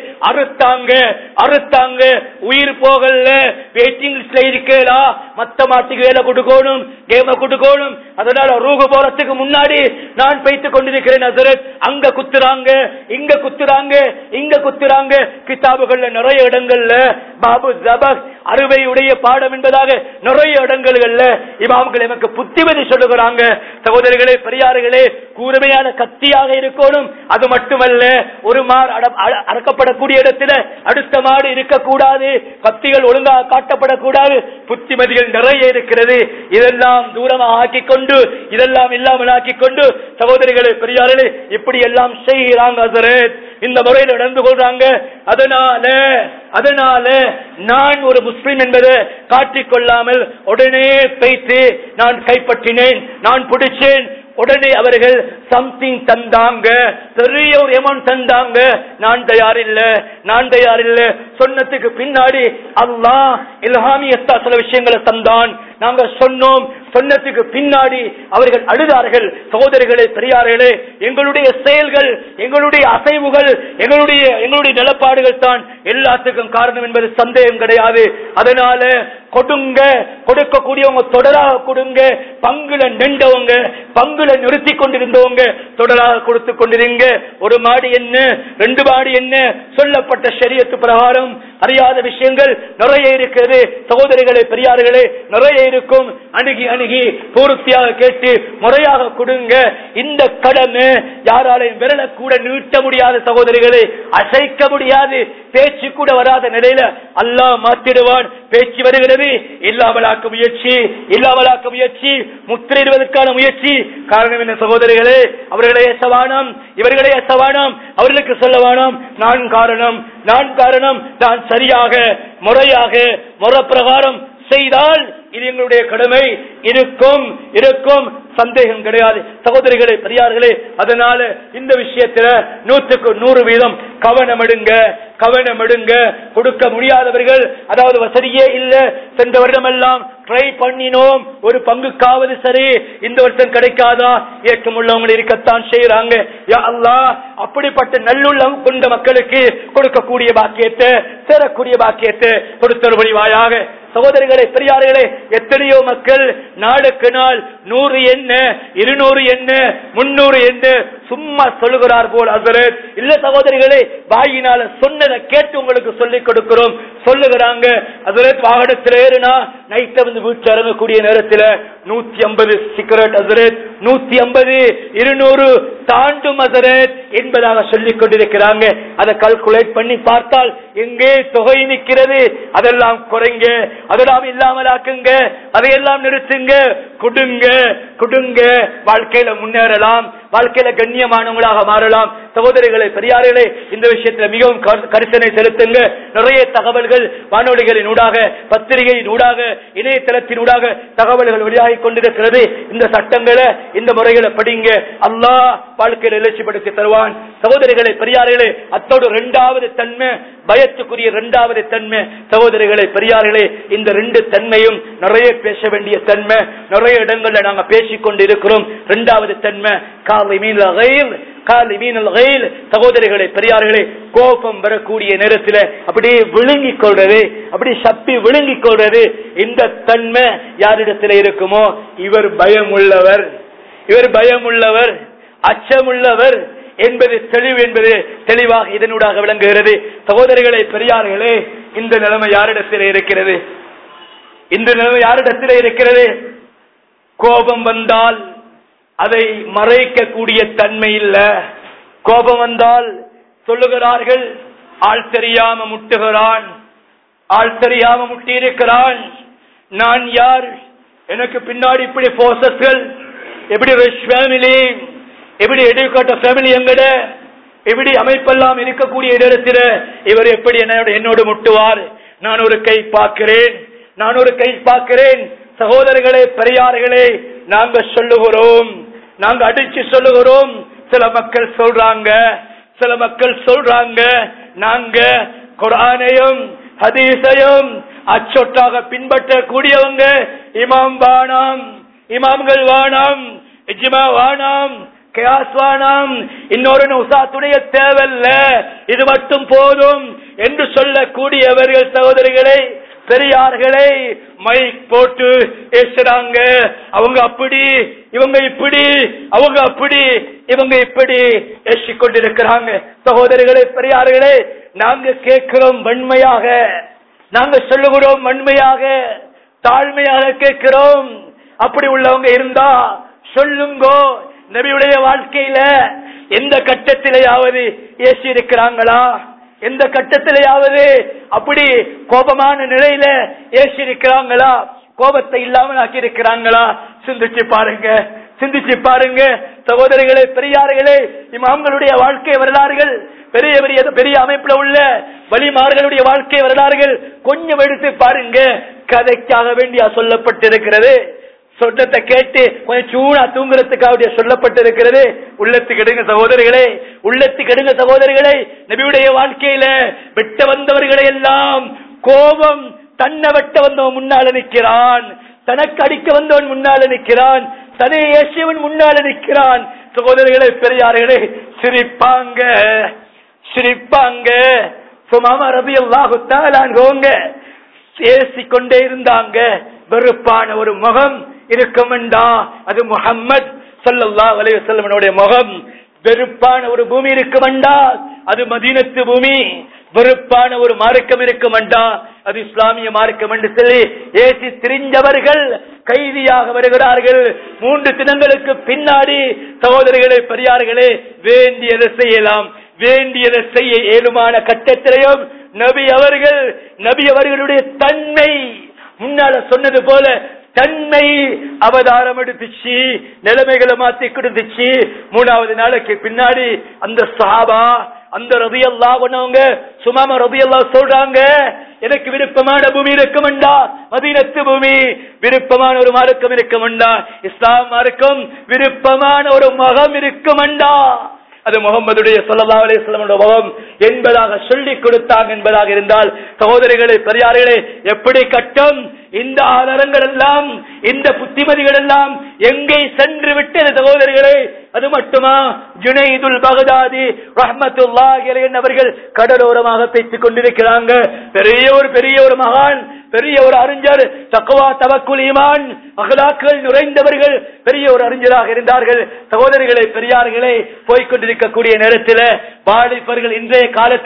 அறுத்தாங்க, உயிர் போகல, வெயிட்டிங் லிஸ்ட்ல இருக்கலா, மத்த மாட்டுக்கு வேலை கொடுக்கணும், கேம கொடுக்கணும். அதனால ரூகு போறதுக்கு முன்னாடி நான் பேசிக் கொண்டிருக்கிறேன் ஹஸரத். அங்க குத்துறாங்க, இங்க குத்துறாங்க. கிதாபுகள்ல நிறைய இடங்கள்ல பாபு ஜபக் அறுவையுடைய பாடம் என்பதாக நிறைய இடங்கள்ல இமாம்கள் எனக்கு புத்திமதி சொல்லுகிறாங்க. சகோதரிகளே பெரியார்களே, கூர்மையான கத்தியாக இருக்கணும். அது மட்டுமல்ல, ஒரு மாடு அடக்கப்படக்கூடிய இடத்துல அடுத்த மாடு இருக்கக்கூடாது, கத்திகள் ஒழுங்காக காட்டப்படக்கூடாது. புத்திமதிகள் நிறைய இருக்கிறது. இதெல்லாம் தூரமாக ஆக்கிக் கொண்டு, இதெல்லாம் இல்லாமல் ஆக்கிக் கொண்டு சகோதரிகளே பெரியார்களே இப்படி எல்லாம் செய்கிறாங்க ஹஸரத். இந்த முறையில் நடந்து கொள்றாங்க. அதனால நான் ஒரு முஸ்லிம் என்பதை காட்டிக்கொள்ளாமல் உடனே பேசி நான் கைப்பற்றினேன், நான் பிடிச்சேன். உடனே அவர்கள் சம்திங் தந்தாங்க, பெரிய ஒரு அமௌண்ட் தந்தாங்க. நான் தயாரில்லை சொன்னதுக்கு பின்னாடி அல்லாஹ் இல்ஹாமியத்தா சில விஷயங்களை தந்தான். நாங்க சொன்னதுக்கு பின்னாடி அவர்கள் அழுதார்கள். சகோதரிகளே பெரியார்களே, எங்களுடைய செயல்கள், எங்களுடைய அசைவுகள், எங்களுடைய நிலப்பாடுகள் தான் எல்லாத்துக்கும் காரணம் என்பது சந்தேகம் கிடையாது. அதனால கொடுக்கக்கூடியவங்க தொடராக கொடுங்க. பங்குல நின்றவங்க, பங்குல நிறுத்தி கொண்டிருந்தவங்க தொடராக கொடுத்து கொண்டிருங்க. ஒரு மாடு என்ன, 2 மாடு என்ன, சொல்லப்பட்ட ஷரியத்து பிரகாரம் அறியாத விஷயங்கள் நிறைய இருக்கிறது. சகோதரிகளே பெரியார்களே, நிறைய இருக்கும். அணுகி பூர்த்தியாக கேட்டு முறையாக கொடுங்க. இந்த கடமை யாராலையும் விரல கூட நீட்ட முடியாத சகோதரிகளை, அசைக்க முடியாது. பேச்சு கூட வராத நிலையில அல்லாஹ் மாற்றிடுவான். பேச்சு வருகிறது, இல்லாமலாக்க முயற்சி, முத்திரையிடுவதற்கான முயற்சி. காரணம் என்ன சகோதரிகளே? அவர்களே சவானம், இவர்களே சவானம், அவர்களுக்கு சொல்லவானம் நான் காரணம், நான் சரியாக முறையாக முறை பிரகாரம் செய்தால் இது எங்களுடைய கடமை இருக்கும் இருக்கும், சந்தேகம் கிடையாது. சகோதரிகளே, பெரியார்களே, அதனால இந்த விஷயத்துல 100% கவனம் எடுங்க. கொடுக்க முடியாதவர்கள், அதாவது வசதியே இல்ல, சென்ற வருடமெல்லாம் ட்ரை பண்ணினோம், ஒரு பங்குக்காவது சரி, இந்த வருஷம் கிடைக்காதா, ஏற்றமுள்ளவங்க இருக்கத்தான் செய்யறாங்க. யா அல்லாஹ், அப்படிப்பட்ட நல்லுள்ளம் கொண்ட மக்களுக்கு கொடுக்கக்கூடிய பாக்கியத்தை, சேரக்கூடிய பாக்கியத்தை கொடுத்தருள்வாயாக. சகோதரிகளே, பெரியார்களே, எத்தனையோ மக்கள் நாளுக்கு நாள் 100 என்ன, 200 என்ன, 300 என்ன சும்மா சொல்லுகிறார் போல். ஹஸரத் இல்ல சகோதரிகளே, வாயினால சொன்னதை கேட்டு உங்களுக்கு சொல்லிக் கொடுக்கிறோம். சொல்லுகிறாங்க, ஹஸரத் வாகனத்தில் ஏறுனா நைட்ல வந்து வீட்டு இறங்கக்கூடிய நேரத்தில் 150 சிகரெட் ஹஸரத், 150 200 தாண்டும் ஹஸரத் என்பதாக சொல்லிக் கொண்டிருக்கிறாங்க. அதை கால்குலேட் பண்ணி பார்த்தால் எங்கே தொகை நிற்கிறது? அதெல்லாம் குறைங்க, அதெல்லாம் இல்லாமலாக்குங்க, அதையெல்லாம் நிறுத்துங்க, கொடுங்க. வாழ்க்கையில முன்னேறலாம், வாழ்க்கையில கண்ணியமானவங்களாக மாறலாம். சகோதரிகளே, பெரியார்களே, இந்த விஷயத்தில் மிகவும் கரிசனை செலுத்துங்க. நிறைய தகவல்கள் வானொலிகளின் ஊடாக, பத்திரிகையின் ஊடாக, இணையதளத்தின் ஊடாக தகவல்கள் வெளியாகி கொண்டிருக்கிறது. இந்த சட்டங்களை, இந்த முறைகளை படிங்க. அல்லாஹ் வாழ்க்கையில் எழுச்சிப்படுத்தி தருவான். சகோதரிகளே, பெரியார்களே, அத்தோடு 2வது தன்மை, பயத்துக்குரிய 2வது தன்மை. சகோதரிகளே, பெரியார்களே, இந்த 2 தன்மையும் நிறைய பேச வேண்டிய தன்மை. நிறைய இடங்கள்ல நாங்க பேசிக் கொண்டு இருக்கிறோம். 2வது தன்மை சகோதரிகளே, பெரியார்களே, கோபம் வரக்கூடிய நேரத்தில் அப்படியே விழுங்கிக் கொள்றது, அப்படி சப்பி விழுங்கிக் கொள்றது, இந்த தன்மை யாரிடத்தில் இருக்குமோ இவர் பயமுள்ளவர், அச்சமுள்ளவர் என்பது தெளிவாக இதனூடாக விளங்குகிறது. சகோதரிகளே, பெரியார்களே, இந்த நிலைமை யாரிடத்தில் இருக்கிறது? கோபம் வந்தால் அதை மறைக்கக்கூடிய தன்மை இல்ல. கோபம் வந்தால் சொல்லுகிறார்கள், ஆள் தெரியாம முட்டுகிறான், முட்டியிருக்கிறான், நான் யார், எனக்கு பின்னாடி இப்படி போர்சஸ்கள், எப்படி ரிச் ஃபேமிலி, எப்படி எடுக்கட்ட ஃபேமிலி, எங்கட எப்படி அமைப்பெல்லாம் இருக்கக்கூடிய இடத்தில் இவர் எப்படி என்னோடு முட்டுவார்? நான் ஒரு கை பார்க்கிறேன். சகோதரர்களே, பெரியார்களே, நாங்க அடிச்சு சொல்லுகிறோம். சில மக்கள் சொல்றாங்க நாங்க குர்ஆனையும் ஹதீஸையும் அச்சொட்டாக பின்பற்றக்கூடியவங்க, இமாம்கள் வானம், இஜ்மா வானம், கியாஸ் வானம், இன்னொரு உசாத்துடைய தேவையில்ல, இது மட்டும் போதும் என்று சொல்லக்கூடியவர்கள் சகோதரிகளை, பெரியார்களை மைக் போட்டு பேசுறாங்க. அவங்க அப்படி, இவங்க இப்படி, பேசிக் கொண்டிருக்கிறாங்க. சகோதரிகளே, பெரியார்களே, நாங்க கேட்கிறோம் வன்மையாக, நாங்க சொல்லுகிறோம் வன்மையாக, தாழ்மையாக கேட்கிறோம். அப்படி உள்ளவங்க இருந்தா சொல்லுங்கோ. நபியுடைய வாழ்க்கையில எந்த கட்டத்திலேயாவது ஏசி இருக்கிறாங்களா? எந்த கட்டத்திலேயாவது அப்படி கோபமான நிலையில ஏசி இருக்கிறாங்களா? கோபத்தை இல்லாமல் ஆக்கி இருக்கிறாங்களா? சிந்திச்சு பாருங்க சகோதரிகளே, பெரியார்களே. இமாம்களுடைய வாழ்க்கை வரலாறுகள், பெரிய அமைப்புல உள்ள வலிமார்களுடைய வாழ்க்கை வரலாறுகள் கொஞ்சம் எடுத்து பாருங்க. கதைக்காக வேண்டியா சொல்லப்பட்டிருக்கிறது? சொன்னத்தை கேட்டு கொஞ்சம் சூடா தூங்குறதுக்காக சொல்லப்பட்டிருக்கிறது? உள்ளத்துக்கு எடுங்க சகோதரிகளே. நபியுடைய வாழ்க்கையில வெட்ட வந்தவர்களை எல்லாம் கோபம், தன்னை வெட்ட வந்தவன் முன்னால நிற்கிறான், தனக்கு அடிக்க வந்தவன் முன்னால நிற்கிறான், தன்னை ஏசியவன் முன்னால நிற்கிறான். சகோதரிகளே, பெரியார்களே, சிரிப்பாங்க. சுமாமா ரலியல்லாஹு தஆலா அன்ஹுங்க பேசிக்கொண்டே இருந்தாங்க. வெறுப்பான ஒரு முகம் இருக்குமெண்டா அது முஹம்மது ஸல்லல்லாஹு அலைஹி வஸல்லம் முகம். வெறுப்பான ஒரு பூமி இருக்குமெண்டா அது மதீனத்து பூமி. வெறுப்பான ஒரு மார்க்கம் இருக்குமெண்டா அது இஸ்லாமிய மார்க்கம் என்று சொல்லி ஏசி திரிஞ்சவர்கள் கைதியாக வருகிறார்கள். 3 தினங்களுக்கு பின்னாடி சகோதரிகளே, பெரியார்களே, வேண்டியதை செய்யலாம், வேண்டியதை செய்ய ஏழுமான கட்டத்திலையும் நபி அவர்களுடைய தன்மை முன்னால சொன்னது போல தன்மை அவதாரம் எடுத்துச்சு, நிலைமைகளை மாத்தி கொடுத்துச்சு. 3வது நாளைக்கு பின்னாடி அந்த சஹாபா அந்த ரலியல்லாஹு அன்ஹு சுமாமா ரலியல்லாஹு சொல்றாங்க, எனக்கு விருப்பமான பூமி இருக்குமெண்டா மதீனத்து பூமி, விருப்பமான ஒரு மார்க்கம் இருக்குமெண்டா இஸ்லாம் மார்க்கம், விருப்பமான ஒரு மகம் இருக்குமெண்டா அது முகமதுடைய ஸல்லல்லாஹு அலைஹி வஸல்லம் முகம் என்பதாக சொல்லிக் கொடுத்தாங்க என்பதாக இருந்தால், சகோதரிகளே பெரியார்களே, எப்படி கட்டம் இந்த ஆதாரங்கள் எல்லாம் இந்த புத்திமதிகள் எல்லாம் எங்கே சென்று விட்டது சகோதரிகளே? அது மட்டுமா, ஜுனைதுல் பகதாதி ரஹ்மத்துல்லாஹி அலைஹி அவர்கள் கடலோரமாக பேசிக் கொண்டிருக்கிறாங்க. பெரிய ஒரு மகான், பெரிய ஒரு அறிஞர், தக்வா தவக்குல் ஈமான் அகலாக்கள் நிறைந்தவர்கள், பெரிய ஒரு அறிஞராக இருந்தார்கள். சகோதரிகளே பெரியார்களே, போய்கொண்டிருக்கக்கூடிய நேரத்தில் வாலிபர்கள் இன்றைய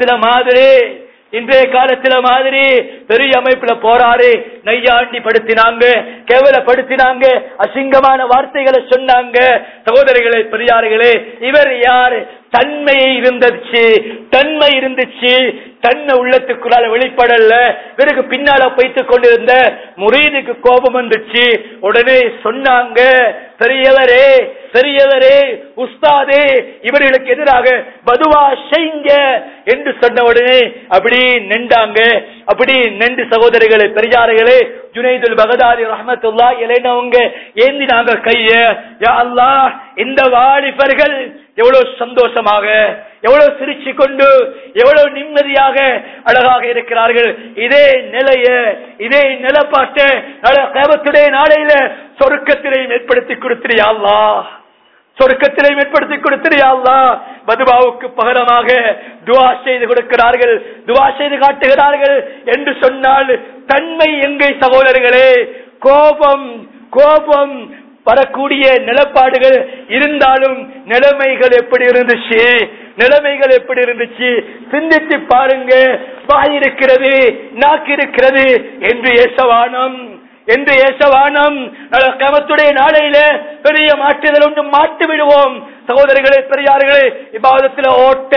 காலத்துல மாதிரி பெரிய அமைப்புல போறாரு, நையாண்டி படுத்தினாங்க, கேவலப்படுத்தினாங்க, அசிங்கமான வார்த்தைகளை சொன்னாங்க. சகோதரிகளே பெரியார்களே, இவர் யார்? தன்மை இருந்துச்சு, தன்மை உள்ளத்துக்குள்ளால வெளிப்படல. பிறகு பின்னால வைத்துக் கொண்டிருந்த முரீதுக்கு கோபம் வந்துச்சு. உடனே சொன்னாங்க, பெரியவரே உஸ்தாதே, இவர்களுக்கு எதிராக பதுவா செய்யுங்க என்று சொன்ன உடனே அப்படி நின்றாங்க. அப்படி நின்று சகோதரிகளே பெரியார்களே, ஜுனைதுல் பகதாதி ரஹ்மத்துல்லாஹி அலைஹி அவங்க ஏந்தினாங்க கைய. யா அல்லாஹ், இந்த வாலிபர்கள் எவ்வளவு சந்தோஷமாக, எவ்வளவு சிரிச்சு கொண்டு, எவ்வளவு நிம்மதியாக அழகாக இருக்கிறார்கள். இதே நிலப்பாட்டை கியாமத்துடைய நாளையில சொர்க்கத்திலேயும் ஏற்படுத்தி கொடுத்தியா அல்லாஹ், சொர்க்கத்திலேயும் ஏற்படுத்தி கொடுத்தியா அல்லாஹ். பதுவாவுக்கு பகரமாக துஆ செய்து கொடுக்கிறார்கள், துஆ செய்து காட்டுகிறார்கள் என்று சொன்னால் தன்மை எங்கே சகோதரர்களே? கோபம் வரக்கூடிய நிலப்பாடுகள் இருந்தாலும் நிலைமைகள் எப்படி இருந்துச்சு சிந்தித்து பாருங்க. வாய் இருக்கிறது, நாக்கு இருக்கிறது என்று ஏசவானம் கியாமத்துடைய நாளையில பெரிய மாற்றுதல் ஒன்று மாட்டு விடுவோம். சகோதரிகளே பெரியார்களே, இபாதத்துல ஓட்ட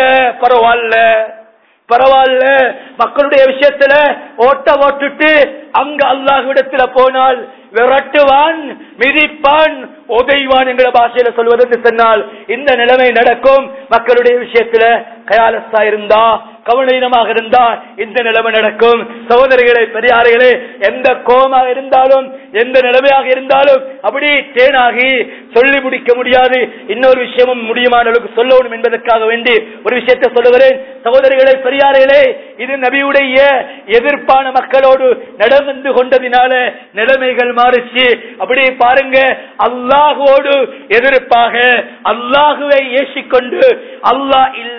பரவாயில்ல, மக்களுடைய விஷயத்துல ஓட்டுட்டு அங்க அல்லாஹ்விடத்துல போனால் விரட்டுவான், மிதிப்பான், உதைவான் என்கிற பாஷையில சொல்வதற்கு சொன்னால் இந்த நிலைமை நடக்கும். மக்களுடைய விஷயத்துல கயாலசா இருந்தா, கவனமாக இருந்தா இந்த நிலைமை நடக்கும். சகோதரிகளே பெரியார்களே, எந்த கோமாக இருந்தாலும், எந்த நிலைமையாக இருந்தாலும் அப்படி தேனாகி சொல்லி முடிக்க முடியாது. இன்னொரு விஷயமும் முடியுமான அளவுக்கு சொல்லணும் என்பதற்காக வேண்டி ஒரு விஷயத்தை சொல்லுகிறேன். சகோதரிகளே பெரியார்களே, இது நபியுடைய எதிர்ப்பான மக்களோடு நடந்து கொண்டதினால நிலைமைகள் மாறிச்சு. அப்படி பாருங்க, அல்லாஹ்வோடு எதிர்ப்பாக அல்லாஹுவை ஏசிக்கொண்டு அல்லாஹ் இல்ல,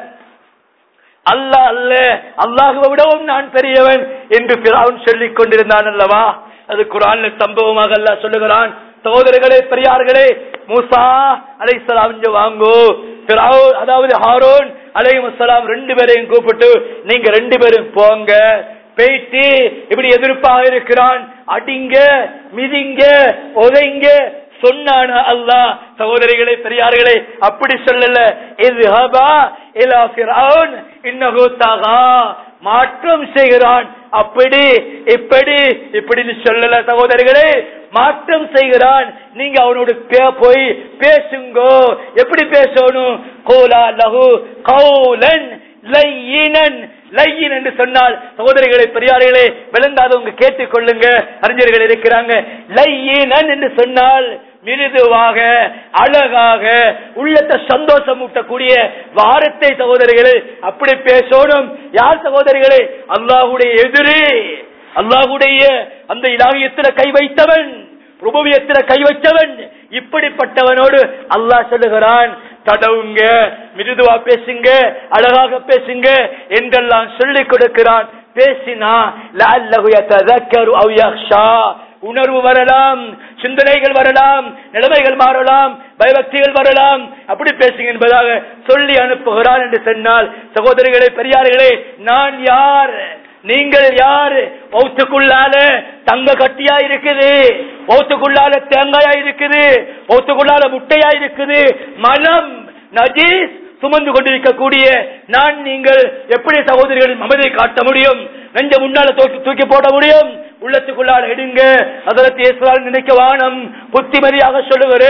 அல்லாஹ் அல்ல, அல்லாஹுவை விடவும் நான் பெரியவன் என்று ஃபிரௌன் சொல்லிக் கொண்டிருந்தான் அல்லவா? அது குர்ஆன்ல சம்பவமாக அல்லாஹ் சொல்லுகிறான். சகோதரர்களே பெரியார்களே, மூசா அலைஹிஸ்ஸலாம் வாங்கோ, ஃபிரௌன் அதாவது ஹாரூன் அலைஹிஸ்ஸலாம் ரெண்டு பேரையும் கூப்பிட்டு நீங்க ரெண்டு பேரும் போங்க, பேய்த்து இப்படி எதிர்ப்பாக இருக்கிறான், அடிங்க, மிதிங்க, உதைங்க சொன்னான அல்லாஹ். சகோதரிகளே பெரியார்களே, அப்படி சொல்லல, இஸ்ஹபா இலா ஃபிரௌன் இன்னஹு தகா, மாற்றம் செய்கிறான், அப்படி இப்படி சொல்லல சகோதரிகளே, மாற்றம் செய்கிறான். நீங்க அவனோடு போய் பேசுங்கோ. எப்படி பேசணும்? கோலா லஹு கௌலன் லையினன், லையின் என்று சொன்னால் சகோதரிகளை பெரியார்களே விளங்காதவங்க கேட்டுக் கொள்ளுங்க, அறிஞர்கள் இருக்கிறாங்க. லையினன் என்று சொன்னால் மிருதுவாக, அழகாக, உள்ளத்தை சந்தோஷம் ஊட்டக்கூடிய வார்த்தை சகோதரிகளே, அப்படி பேசணும். யார் சகோதரிகளே? அல்லாஹ்வுடைய எதிரி, அல்லாஹ்வுடைய அந்த இலாஹியத்தில் கை வைத்தவன், ருபூபியத்தில் கை வைத்தவன், இப்படிப்பட்டவனோடு அல்லாஹ் சொல்லுகிறான், தடவுங்க, மிருதுவா பேசுங்க, அழகாக பேசுங்க என்றெல்லாம் சொல்லிக் கொடுக்கிறான். பேசினா லஅல்லஹு யததக்கரு அவ் யக்ஷா, உணர்வு வரலாம், சிந்தனைகள் வரலாம், நிலைமைகள் மாறலாம், பயபக்திகள் வரலாம், அப்படி பேசுங்க என்பதாக சொல்லி அனுப்புகிறான் என்று சொன்னால் சகோதரிகளே பெரியார்களே, நான் யார், நீங்கள் யார்? பௌத்துக்குள்ளால தங்க கட்டியா இருக்குது, பௌத்துக்குள்ளால தேங்காயா இருக்குது, பௌத்துக்குள்ளால முட்டையா இருக்குது, மலம் நஜீஸ் சுமந்து கொண்டிருக்கக்கூடிய நான் நீங்கள் எப்படி சகோதரிகளின் மமதை காட்ட முடியும்? நெஞ்ச முன்னால தூக்கி போட முடியும்? உள்ளத்துக்குள்ளால் எடுங்க. ஹஜ்ரத் இஸ்ராயில் நினைக்க வானம், புத்திமதியாக சொல்லுகிறேன்.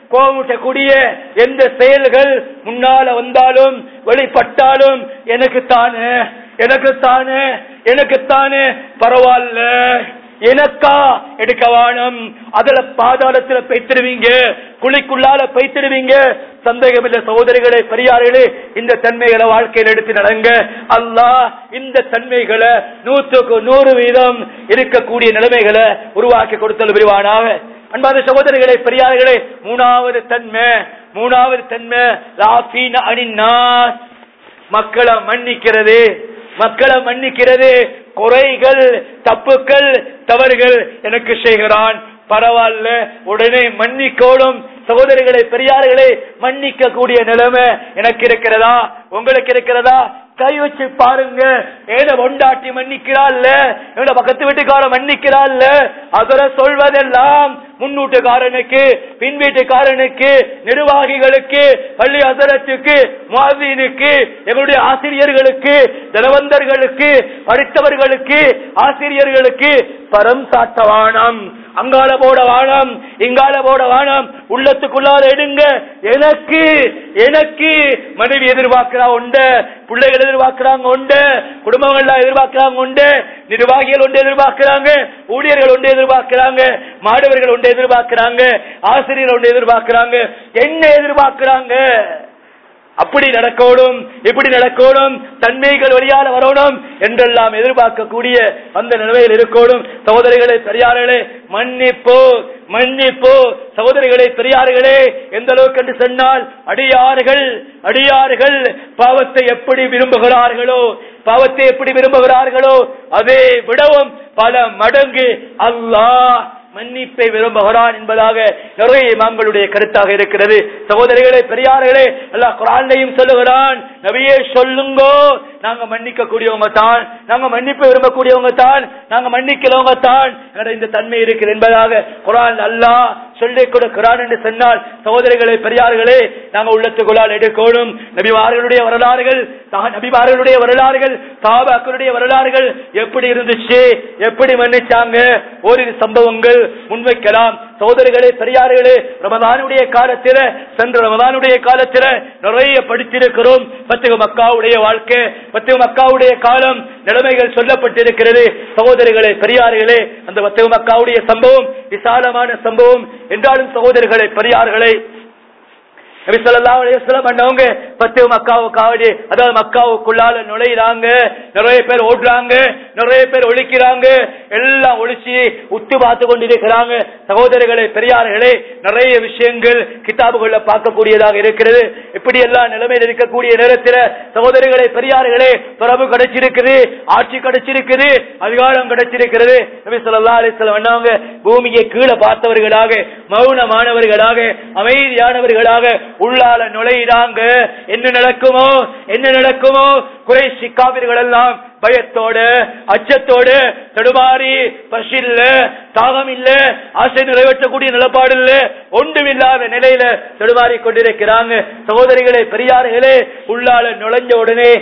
கோபமூட்டக்கூடிய எந்த செயல்கள் முன்னால வந்தாலும் வெளிப்பட்டாலும் எனக்குத்தானே பரவாயில்ல, எனக்கா எடுக்க வேணும், அதுல பாதாளத்துல பைத்திடுவீங்க, குழிக்குள்ளால பைத்திடுவீங்க. சந்தேகம் இல்ல சகோதரிகளே, பெரியார்களே, இந்த தன்மைகளை வாழ்க்கையில் எடுத்து நடங்க. அல்லாஹ் இந்த தன்மைகளை 100% இருக்கக்கூடிய நிலைமைகளை உருவாக்கி கொடுத்தல் விரிவானாக. அன்பான சகோதரிகளே, பெரியார்களே, மூணாவது தன்மை ராஃபீன அனின்னாஸ், மக்களை மன்னிக்கிறது. குறைகள், தப்புக்கள், தவறுகள் எனக்கு செய்கிறான், பரவாயில்ல, உடனே மன்னிக்கோடும். சகோதரிகளே, பெரியார்களே, மன்னிக்க கூடிய நிலைமை எனக்கு இருக்கிறதா, உங்களுக்கு இருக்கிறதா? கை வச்சு பாருங்க. ஏன ஒண்டாட்டி மன்னிக்கிறாள், என்னோட பக்கத்து வீட்டுக்கார மன்னிக்கிறாள். அதர சொல்வதெல்லாம் முன்னூட்டுக்காரனுக்கு, பின் வீட்டுக்காரனுக்கு, நிர்வாகிகளுக்கு, பள்ளி அசரத்துக்கு, முஅஸ்ஸினுக்கு, எங்களுடைய ஆசிரியர்களுக்கு, தனவந்தர்களுக்கு, படித்தவர்களுக்கு, ஆசிரியர்களுக்கு பரம் சாட்ட வானம், அங்கால போட வானம், இங்கால போட வானம், உள்ளத்துக்குள்ளார எடுங்க. எனக்கு மனைவி எதிர்பார்க்கிறா உண்டு, பிள்ளைகள் எதிர்பார்க்கிறாங்க உண்டு, குடும்பங்கள் எதிர்பார்க்கிறாங்க உண்டு, நிர்வாகிகள் ஒன்று எதிர்பார்க்கிறாங்க, ஊழியர்கள் ஒன்று எதிர்பார்க்கிறாங்க, மாணவர்கள் ஒன்று எதிர்பார்க்கிறாங்க, ஆசிரியர்கள் ஒன்று எதிர்பார்க்கிறாங்க, என்ன எதிர்பார்க்கிறாங்க? அப்படி நடக்கணும், இப்படி நடக்கணும், தன்மைகள் வழியால வரணும் என்றெல்லாம் எதிர்பார்க்கக்கூடிய அந்த நிலையில் இருக்கணும். சகோதரிகளே, பெரியார்களே, மன்னிப்பு. சகோதரிகளே, பெரியார்களே, எந்த அளவுக்கு என்று சொன்னால், அடியார்கள் பாவத்தை எப்படி விரும்புகிறார்களோ அதை விடவும் பல மடங்கு அல்லாஹ் மன்னிப்பை விரும்புகிறான் என்பதாக நிறைய இமாம்களுடைய கருத்தாக இருக்கிறது. சகோதரிகளே, பெரியார்களே, அல்லாஹ் குர்ஆன்லையும் சொல்லுகிறான், நபியே சொல்லுங்கோ, நாங்க மன்னிக்க கூடியவங்க தான், நாங்க மன்னிப்பு விரும்பக்கூடியவங்க தான், நாங்க மன்னிக்கிறவங்க தான், இந்த தன்மை இருக்குது என்பதாக குர்ஆன் அல்லாஹ் சொல்லிக் கொடுக்கிறான் என்று சொன்னால், சகோதரிகளே, பெரியார்களே, நாங்க உள்ளத்துக்குள்ளால் எடுக்கணும். நபிமார்களுடைய வரலாறுகள், சஹாபாக்களுடைய வரலாறுகள் எப்படி இருந்துச்சு, எப்படி மன்னிச்சாங்க, ஓரிரு சம்பவங்கள் முன்வைக்கலாம். சகோதரிகளே, பெரியார்களே, சென்ற ரமதானுடைய காலத்தில் நிறைய படித்திருக்கிறோம். பத்து மக்காவுடைய வாழ்க்கை, பத்து மக்காவுடைய காலம், நிலைமைகள் சொல்லப்பட்டிருக்கிறது. சகோதரிகளே, பெரியார்களே, அந்த பத்து மக்காவுடைய சம்பவம் விசாலமான சம்பவம் என்றாலும், சகோதரிகளே, பெரியார்களே, நபி ஸல்லல்லாஹு அலைஹி வஸல்லம் அண்ணவங்க பத்து மக்காவுக்காக, அதாவது மக்காவுக்குள்ளால நுழையிறாங்க, நிறைய பேர் ஓடுறாங்க, நிறைய பேர் ஒழிக்கிறாங்க, எல்லாம் ஒழிச்சு உத்து பார்த்து கொண்டிருக்கிறாங்க. சகோதரிகளே, பெரியார்களே, நிறைய விஷயங்கள் கிதாபுகள்ல பார்க்கக்கூடியதாக இருக்கிறது. இப்படி எல்லாம் நிலைமையில் இருக்கக்கூடிய நேரத்தில், சகோதரிகளே, பெரியார்களே, தொடர்பு கிடைச்சிருக்குது, ஆட்சி கிடைச்சிருக்குது, அதிகாரம் கிடைச்சிருக்கிறது. நபி ஸல்லல்லாஹு அலைஹி வஸல்லம் அண்ணவங்க பூமியை கீழே பார்த்தவர்களாக, மௌனமானவர்களாக, அமைதியானவர்களாக உள்ளால நுழையிறாங்க. என்ன நடக்குமோ குறைஷி காபிர்கள் எல்லாம் பயத்தோடு, அச்சத்தோடு, தடுமாறி, பசி இல்ல, தாகம் இல்ல, ஆசை நிறைவேற்றக்கூடிய நிலப்பாடு இல்ல, ஒன்றுமில்லாத நிலையில தடுமாறி கொண்டிருக்கிறாங்க. சகோதரிகளே, பெரியார்களே, உள்ளால நுழைஞ்ச உடனே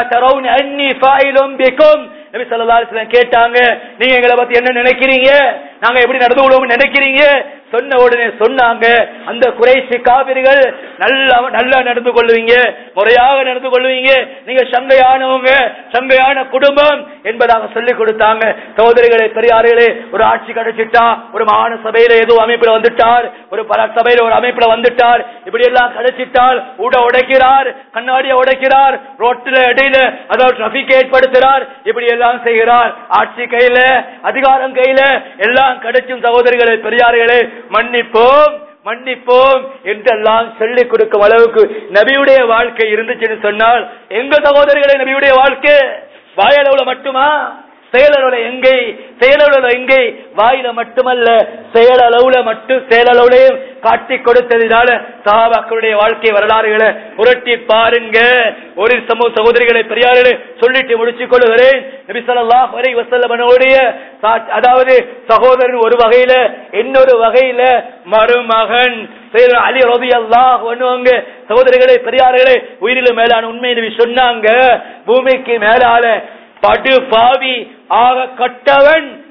நபி ஸல்லல்லாஹு அலைஹி வஸல்லம் கேட்டாங்க, நீங்க எங்களை பத்தி என்ன நினைக்கிறீங்க, நாங்க எப்படி நடந்து கொள்வோம் நினைக்கிறீங்க? சொன்ன உடனே சொன்னாங்க, அந்த குறைஷி காபிர்கள் நல்லா நடந்து கொள்வீங்க, முறையாக நடந்து கொள்வீங்க, நீங்க சங்கையானவங்க, சங்கையான குடும்பம் என்பதாக சொல்லிக் கொடுத்தாங்க. சகோதரிகளே, பெரியார்களே, ஒரு ஆட்சி கிடைச்சிட்டா, ஒரு மாகாண சபையில ஏதோ அமைப்புல வந்துட்டார், ஒரு பல சபையில ஒரு அமைப்புல வந்துட்டார், இப்படி எல்லாம் கிடைச்சிட்டால் ஊட உடைக்கிறார், கண்ணாடியை உடைக்கிறார், ரோட்டில இடையில அதாவது டிராபிக் ஏற்படுத்துறார், இப்படி எல்லாம் செய்கிறார். ஆட்சி கையில, அதிகாரம் கையில எல்லாம் கிடைச்சும் சகோதரிகளே, பெரியார்களே, மன்னிப்போம் என்றெல்லாம் சொல்லிக் கொடுக்கும் அளவுக்கு நபியுடைய வாழ்க்கை இருந்துச்சுன்னு சொன்னால், எங்க சகோதரிகளே நபியுடைய வாழ்க்கை வாயளவுல மட்டுமா, செயலளவுல எங்கே? வாயில மட்டுமல்ல, செயலளவுலையும் காட்டி கொடுத்ததினால சஹாபாக்களுடைய வாழ்க்கை வரலாறுகளை புரட்டி பாருங்க. ஒரு சகோதரிகளை பெரியார்களே சொல்லிட்டு முடிச்சுக் கொள்கிறேன். நபி ஸல்லல்லாஹு அலைஹி வஸல்லம் அதாவது சகோதரன் ஒரு வகையில, இன்னொரு வகையில மருமகன் அலி ரலியல்லாஹு அன்ஹு. சகோதரிகளே, பெரியார்களே, உயிரிலும் மேலான உண்மை நபி சொன்னாங்க, பூமிக்கு மேலால படு பாவி ஆக கட்டவன்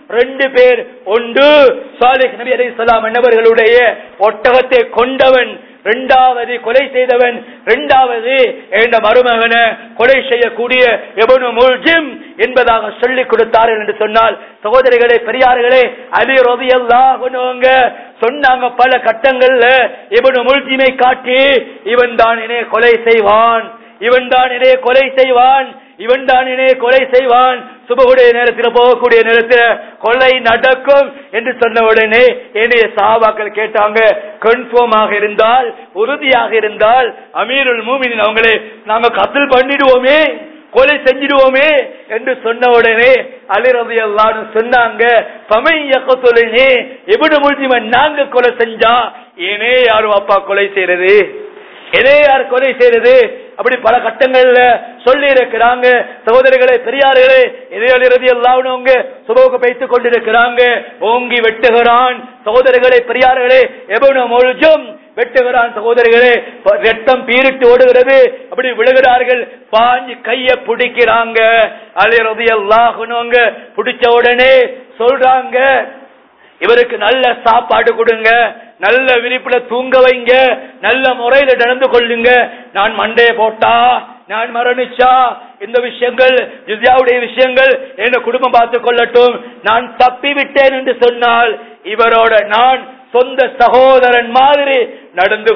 2 பேர். ஒன்று சாலிஹ் நபி அலைஹிஸ்ஸலாம் என்பவர்களுடைய ஒட்டகத்தை கொண்டவன், 2வது கொலை செய்தவன், 2வது என்ற மருமகனை கொலை செய்யக்கூடிய இப்னு முல்ஜிம் என்பதாக சொல்லிக் கொடுத்தார்கள் என்று சொன்னால், சகோதரிகளே பெரியார்களே, அலி ரலியல்லாஹு அன்ஹு சொன்னாங்க பல கட்டங்கள்ல இப்னு முல்ஜிமை காட்டி, இவன் தான் என்னை கொலை செய்வான், இவன் தான் என்னை கொலை செய்வான், இவன் தான் என்னை கொலை செய்வான், சுபகுடைய நேரத்தில் போகக்கூடிய நேரத்தில் கொலை நடக்கும் என்று சொன்ன உடனே என்னுடைய சஹாபாக்கள் கேட்டாங்க, கன்ஃபார்மாக இருந்தால், உறுதியாக இருந்தால் அமீருல் மூமினின் அவங்களே நாங்க கத்ல் பண்ணிடுவோமே, கொலை செஞ்சிடுவோமே என்று சொன்ன உடனே அலி ரலியல்லாஹு அன்ஹு சொன்னாங்க, ஃபமன் யக்துலுனி, இப்னு முல்ஜிமன் நாங்க கொலை செஞ்சா ஏனே யாரும் அப்பா கொலை செய்யறது, ஏனே யார் கொலை செய்யறது, அப்படி பல கட்டங்கள்ல சொல்லி இருக்கிறாங்க. சகோதரிகளே பெரியார்களே, இதே அலி ரலியல்லாஹு அன்ஹு சுபஹுக்கு வைத்துக் கொண்டிருக்கிறாங்க, ஓங்கி வெட்டுகிறான். சகோதரிகளே பெரியார்களே, இப்னு முல்ஜிம் வெட்டுகிறான். சகோதரிகளே ரத்தம் பீரிட்டு ஓடுகிறது, அப்படி விழுகிறார்கள், பாஞ்சு கைய பிடிக்கிறாங்க. அலி ரலியல்லாஹு அன்ஹு பிடிச்ச உடனே சொல்றாங்க, இவருக்கு நல்ல சாப்பாடு கொடுங்க, நல்ல விரிப்புல தூங்க வைங்க, நல்ல முறையில நடந்து கொள்ளுங்க. நான் மண்டைய போட்டா, நான் மரணிச்சா, இந்த விஷயங்கள் ஜிஸ்யாவுடைய விஷயங்கள் என்ன குடும்பம் பார்த்துக் கொள்ளட்டும், நான் தப்பி விட்டேன் என்று சொன்னால் இவரோட நான் சொந்த சகோதரன் மாதிரி நடந்து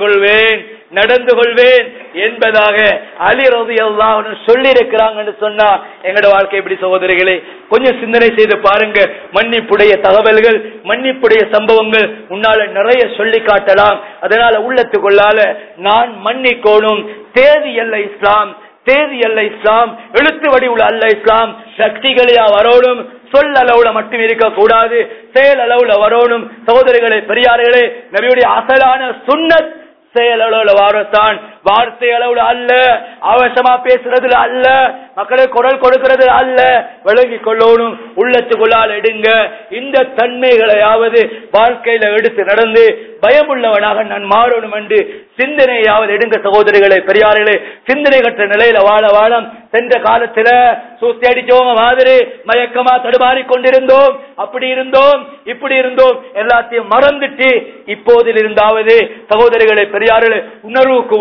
கொள்வேன் என்பதாக அலி ரலியல்லாஹு அன்ஹு சொல்லி இருக்கிறாங்கன்னு சொன்னா எங்களோட வாழ்க்கை எப்படி சகோதரிகளே? கொஞ்சம் சிந்தனை செய்து பாருங்க. மன்னிப்புடைய தகவல்கள், மன்னிப்புடைய சம்பவங்கள் முன்னால நிறைய சொல்லி காட்டலாம். அதனால உள்ளத்துக்குள்ளால நான் மன்னிக்கோணும், தேதி அல்ல இஸ்லாம், தேதி அல்ல இஸ்லாம், எழுத்து வடிவுள்ள அல்ல இஸ்லாம், சக்திகளையா வரணும், சொல் அளவுல மட்டும் இருக்க கூடாது, செயல் அளவுல வரணும். சகோதரிகளே பெரியார்களே, நபியுடைய அசலான சுன்னத் செயல் அளவுல வாரத்தான், வார்த்தை அளவுல அல்ல, அவசரமா பேசுறதுல அல்ல, மக்களுக்கு குரல் கொடுக்கிறதுல அல்ல. விளங்கி கொள்ளணும், உள்ளத்துக்குள்ளால் எடுங்க. இந்த தன்மைகளையாவது வாழ்க்கையில எடுத்து நடந்து பயமுள்ளவனாக நான் மாறணும் என்று சிந்தனையாவது எடுங்க சகோதரிகளே பெரியார்களே. சிந்தனை கற்ற நிலையில வாழ சென்ற காலத்துல சூத்தி அடிச்சவங்க மாதிரி மயக்கமா தடுமாறி கொண்டிருந்தோம், அப்படி இருந்தோம் இப்படி இருந்தோம், எல்லாத்தையும் மறந்துட்டு இப்போதில் இருந்தாவது சகோதரிகளே பெரியார்களே உணர்வுக்கு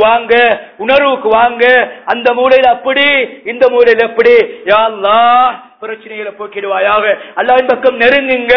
வாங்க. அந்த மூலையில் அப்படி, இந்த மூலையில் எப்படி, யா அல்லாஹ் பிரச்சனைகளை போக்கிடுவாயாக, அல்லாஹ்வின் பக்கம் நெருங்குங்க,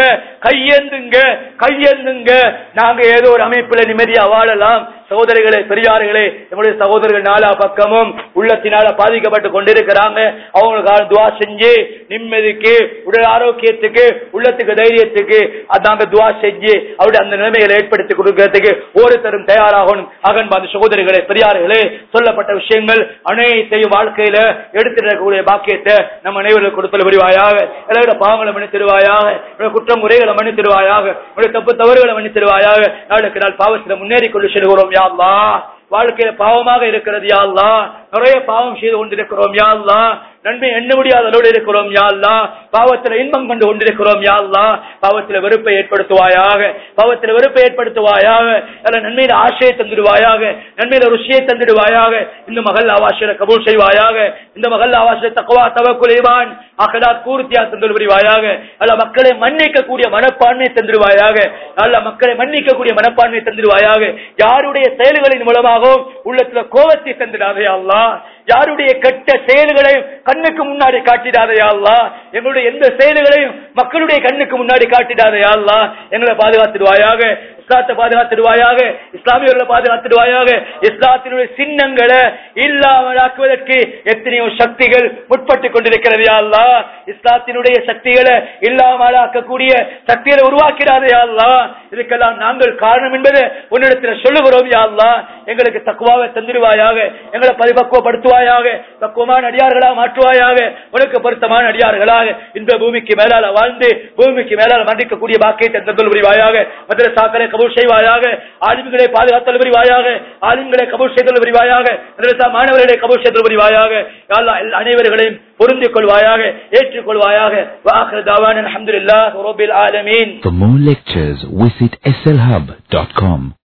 கையேந்துங்க. நாங்க ஏதோ ஒரு அமைப்புல நிம்மதியா வாழலாம். சகோதரிகளே பெரியார்களே, நம்முடைய சகோதரர்கள் நாலா பக்கமும் உள்ளத்தினால பாதிக்கப்பட்டு கொண்டிருக்கிறாங்க. அவங்களுக்கு துவா செஞ்சு நிம்மதிக்கு, உடல் ஆரோக்கியத்துக்கு, உள்ளத்துக்கு தைரியத்துக்கு நாங்க துவா செஞ்சு அவருடைய அந்த நிலைமைகளை ஏற்படுத்தி கொடுக்கிறதுக்கு ஒருத்தரும் தயாராகணும். அகன்பார்ந்த சகோதரிகளே பெரியார்களே, சொல்லப்பட்ட விஷயங்கள் அனைத்தையும் வாழ்க்கையில எடுத்துக்கூடிய பாக்கியத்தை நம்ம அனைவர்களுக்கு கொடுத்தல் புரிவாயாக. எல்லாரோட பாவங்களை மன்னித்திருவாயாக, குற்றம் முறைகளை மன்னித்திருவாயாக, தப்பு தவறுகளை மன்னித்திருவாயாக. நாளுக்கு நாள் பாவத்தில் முன்னேறி கொண்டு செல்கிறோம் யா அல்லாஹ். வாழ்க்கையில பாவமாக இருக்கிறது யா அல்லாஹ், நிறைய பாவம் செய்து கொண்டிருக்கிறோம் யா அல்லாஹ், நன்மை எண்ண முடியாத அளவில் இருக்கிறோம் யா அல்லாஹ், பாவத்தில் இன்பம் கண்டு கொண்டிருக்கிறோம் யா அல்லாஹ். பாவத்தில் வெறுப்பை ஏற்படுத்துவாயாக, நன்மையில ஆசையை தந்துடுவாயாக, நன்மையில ருசியை தந்துடுவாயாக. இந்த மகள் ஆவாசில கபூல் செய்வாயாக, இந்த மகள் ஆவாசில தக்வா தவக்குல் ஈமான் அக்லாக் பூர்த்தியா தந்துடு புரிவாயாக. அல்ல மக்களை மன்னிக்க கூடிய மனப்பான்மை தந்துடுவாயாக, அல்ல மக்களை மன்னிக்க கூடிய மனப்பான்மை தந்துடுவாயாக. யாருடைய செயல்களின் மூலமாகவும் உள்ளத்துல கோபத்தை தந்துடாதே அல்லாஹ், யாருடைய கெட்ட செயல்களையும் கண்ணுக்கு முன்னாடி காட்டிடாதே அல்லாஹ், எங்களுடைய எந்த செயல்களையும் மக்களுடைய கண்ணுக்கு முன்னாடி காட்டிடாதே அல்லாஹ். எங்களை பாதுகாத்துடுவாயாக, இஸ்லாத்தை பாதுகாத்துடுவாயாக, இஸ்லாமியர்களை பாதுகாத்துடுவாயாக. இஸ்லாத்தினுடைய சின்னங்களை இல்லாமலாக்குவதற்கு எத்தனையோ சக்திகள் முற்பட்டுக் கொண்டிருக்கிறது யா அல்லாஹ். இஸ்லாத்தினுடைய சக்திகளை இல்லாமலாக்கக்கூடிய சக்திகளை உருவாக்கிறாதே யா அல்லாஹ். இதுக்கெல்லாம் நாங்கள் காரணம் என்பது உன்னிடத்தில் சொல்லுகிறோம் யா அல்லாஹ். எங்களுக்கு தக்வாவை தந்திடுவாயாக, எங்களை பரிபக்குவப்படுத்துவாயாக, பக்குவமான அடியார்களாக மாற்றுவாயாக, உனக்கு பொருத்தமான அடியார்களாக இந்த பூமிக்கு மேலால வாழ்ந்து பூமிக்கு மேலால மன்னிக்கக்கூடிய பாக்கியத்தை தந்தல் புரிவாயாக. மதரசாக்களை கபூல் செய்வாயாக, ஆலிம்களை பாதுகாத்தல் புரிவாயாக, ஆலிம்களை கபூல் செய்தல் புரிவாயாக, மதரசா மாணவர்களை கபூல் செய்தல் புரிவாயாக. யா அல்லாஹ் அனைவர்களையும் பொருந்திக் கொள்வாயாக, ஏற்றுக்கொள்வாயாக. வஆகிரு தஅவானா அல்ஹம்துலில்லாஹி ரப்பில் ஆலமீன். For more lectures visit slhub.com.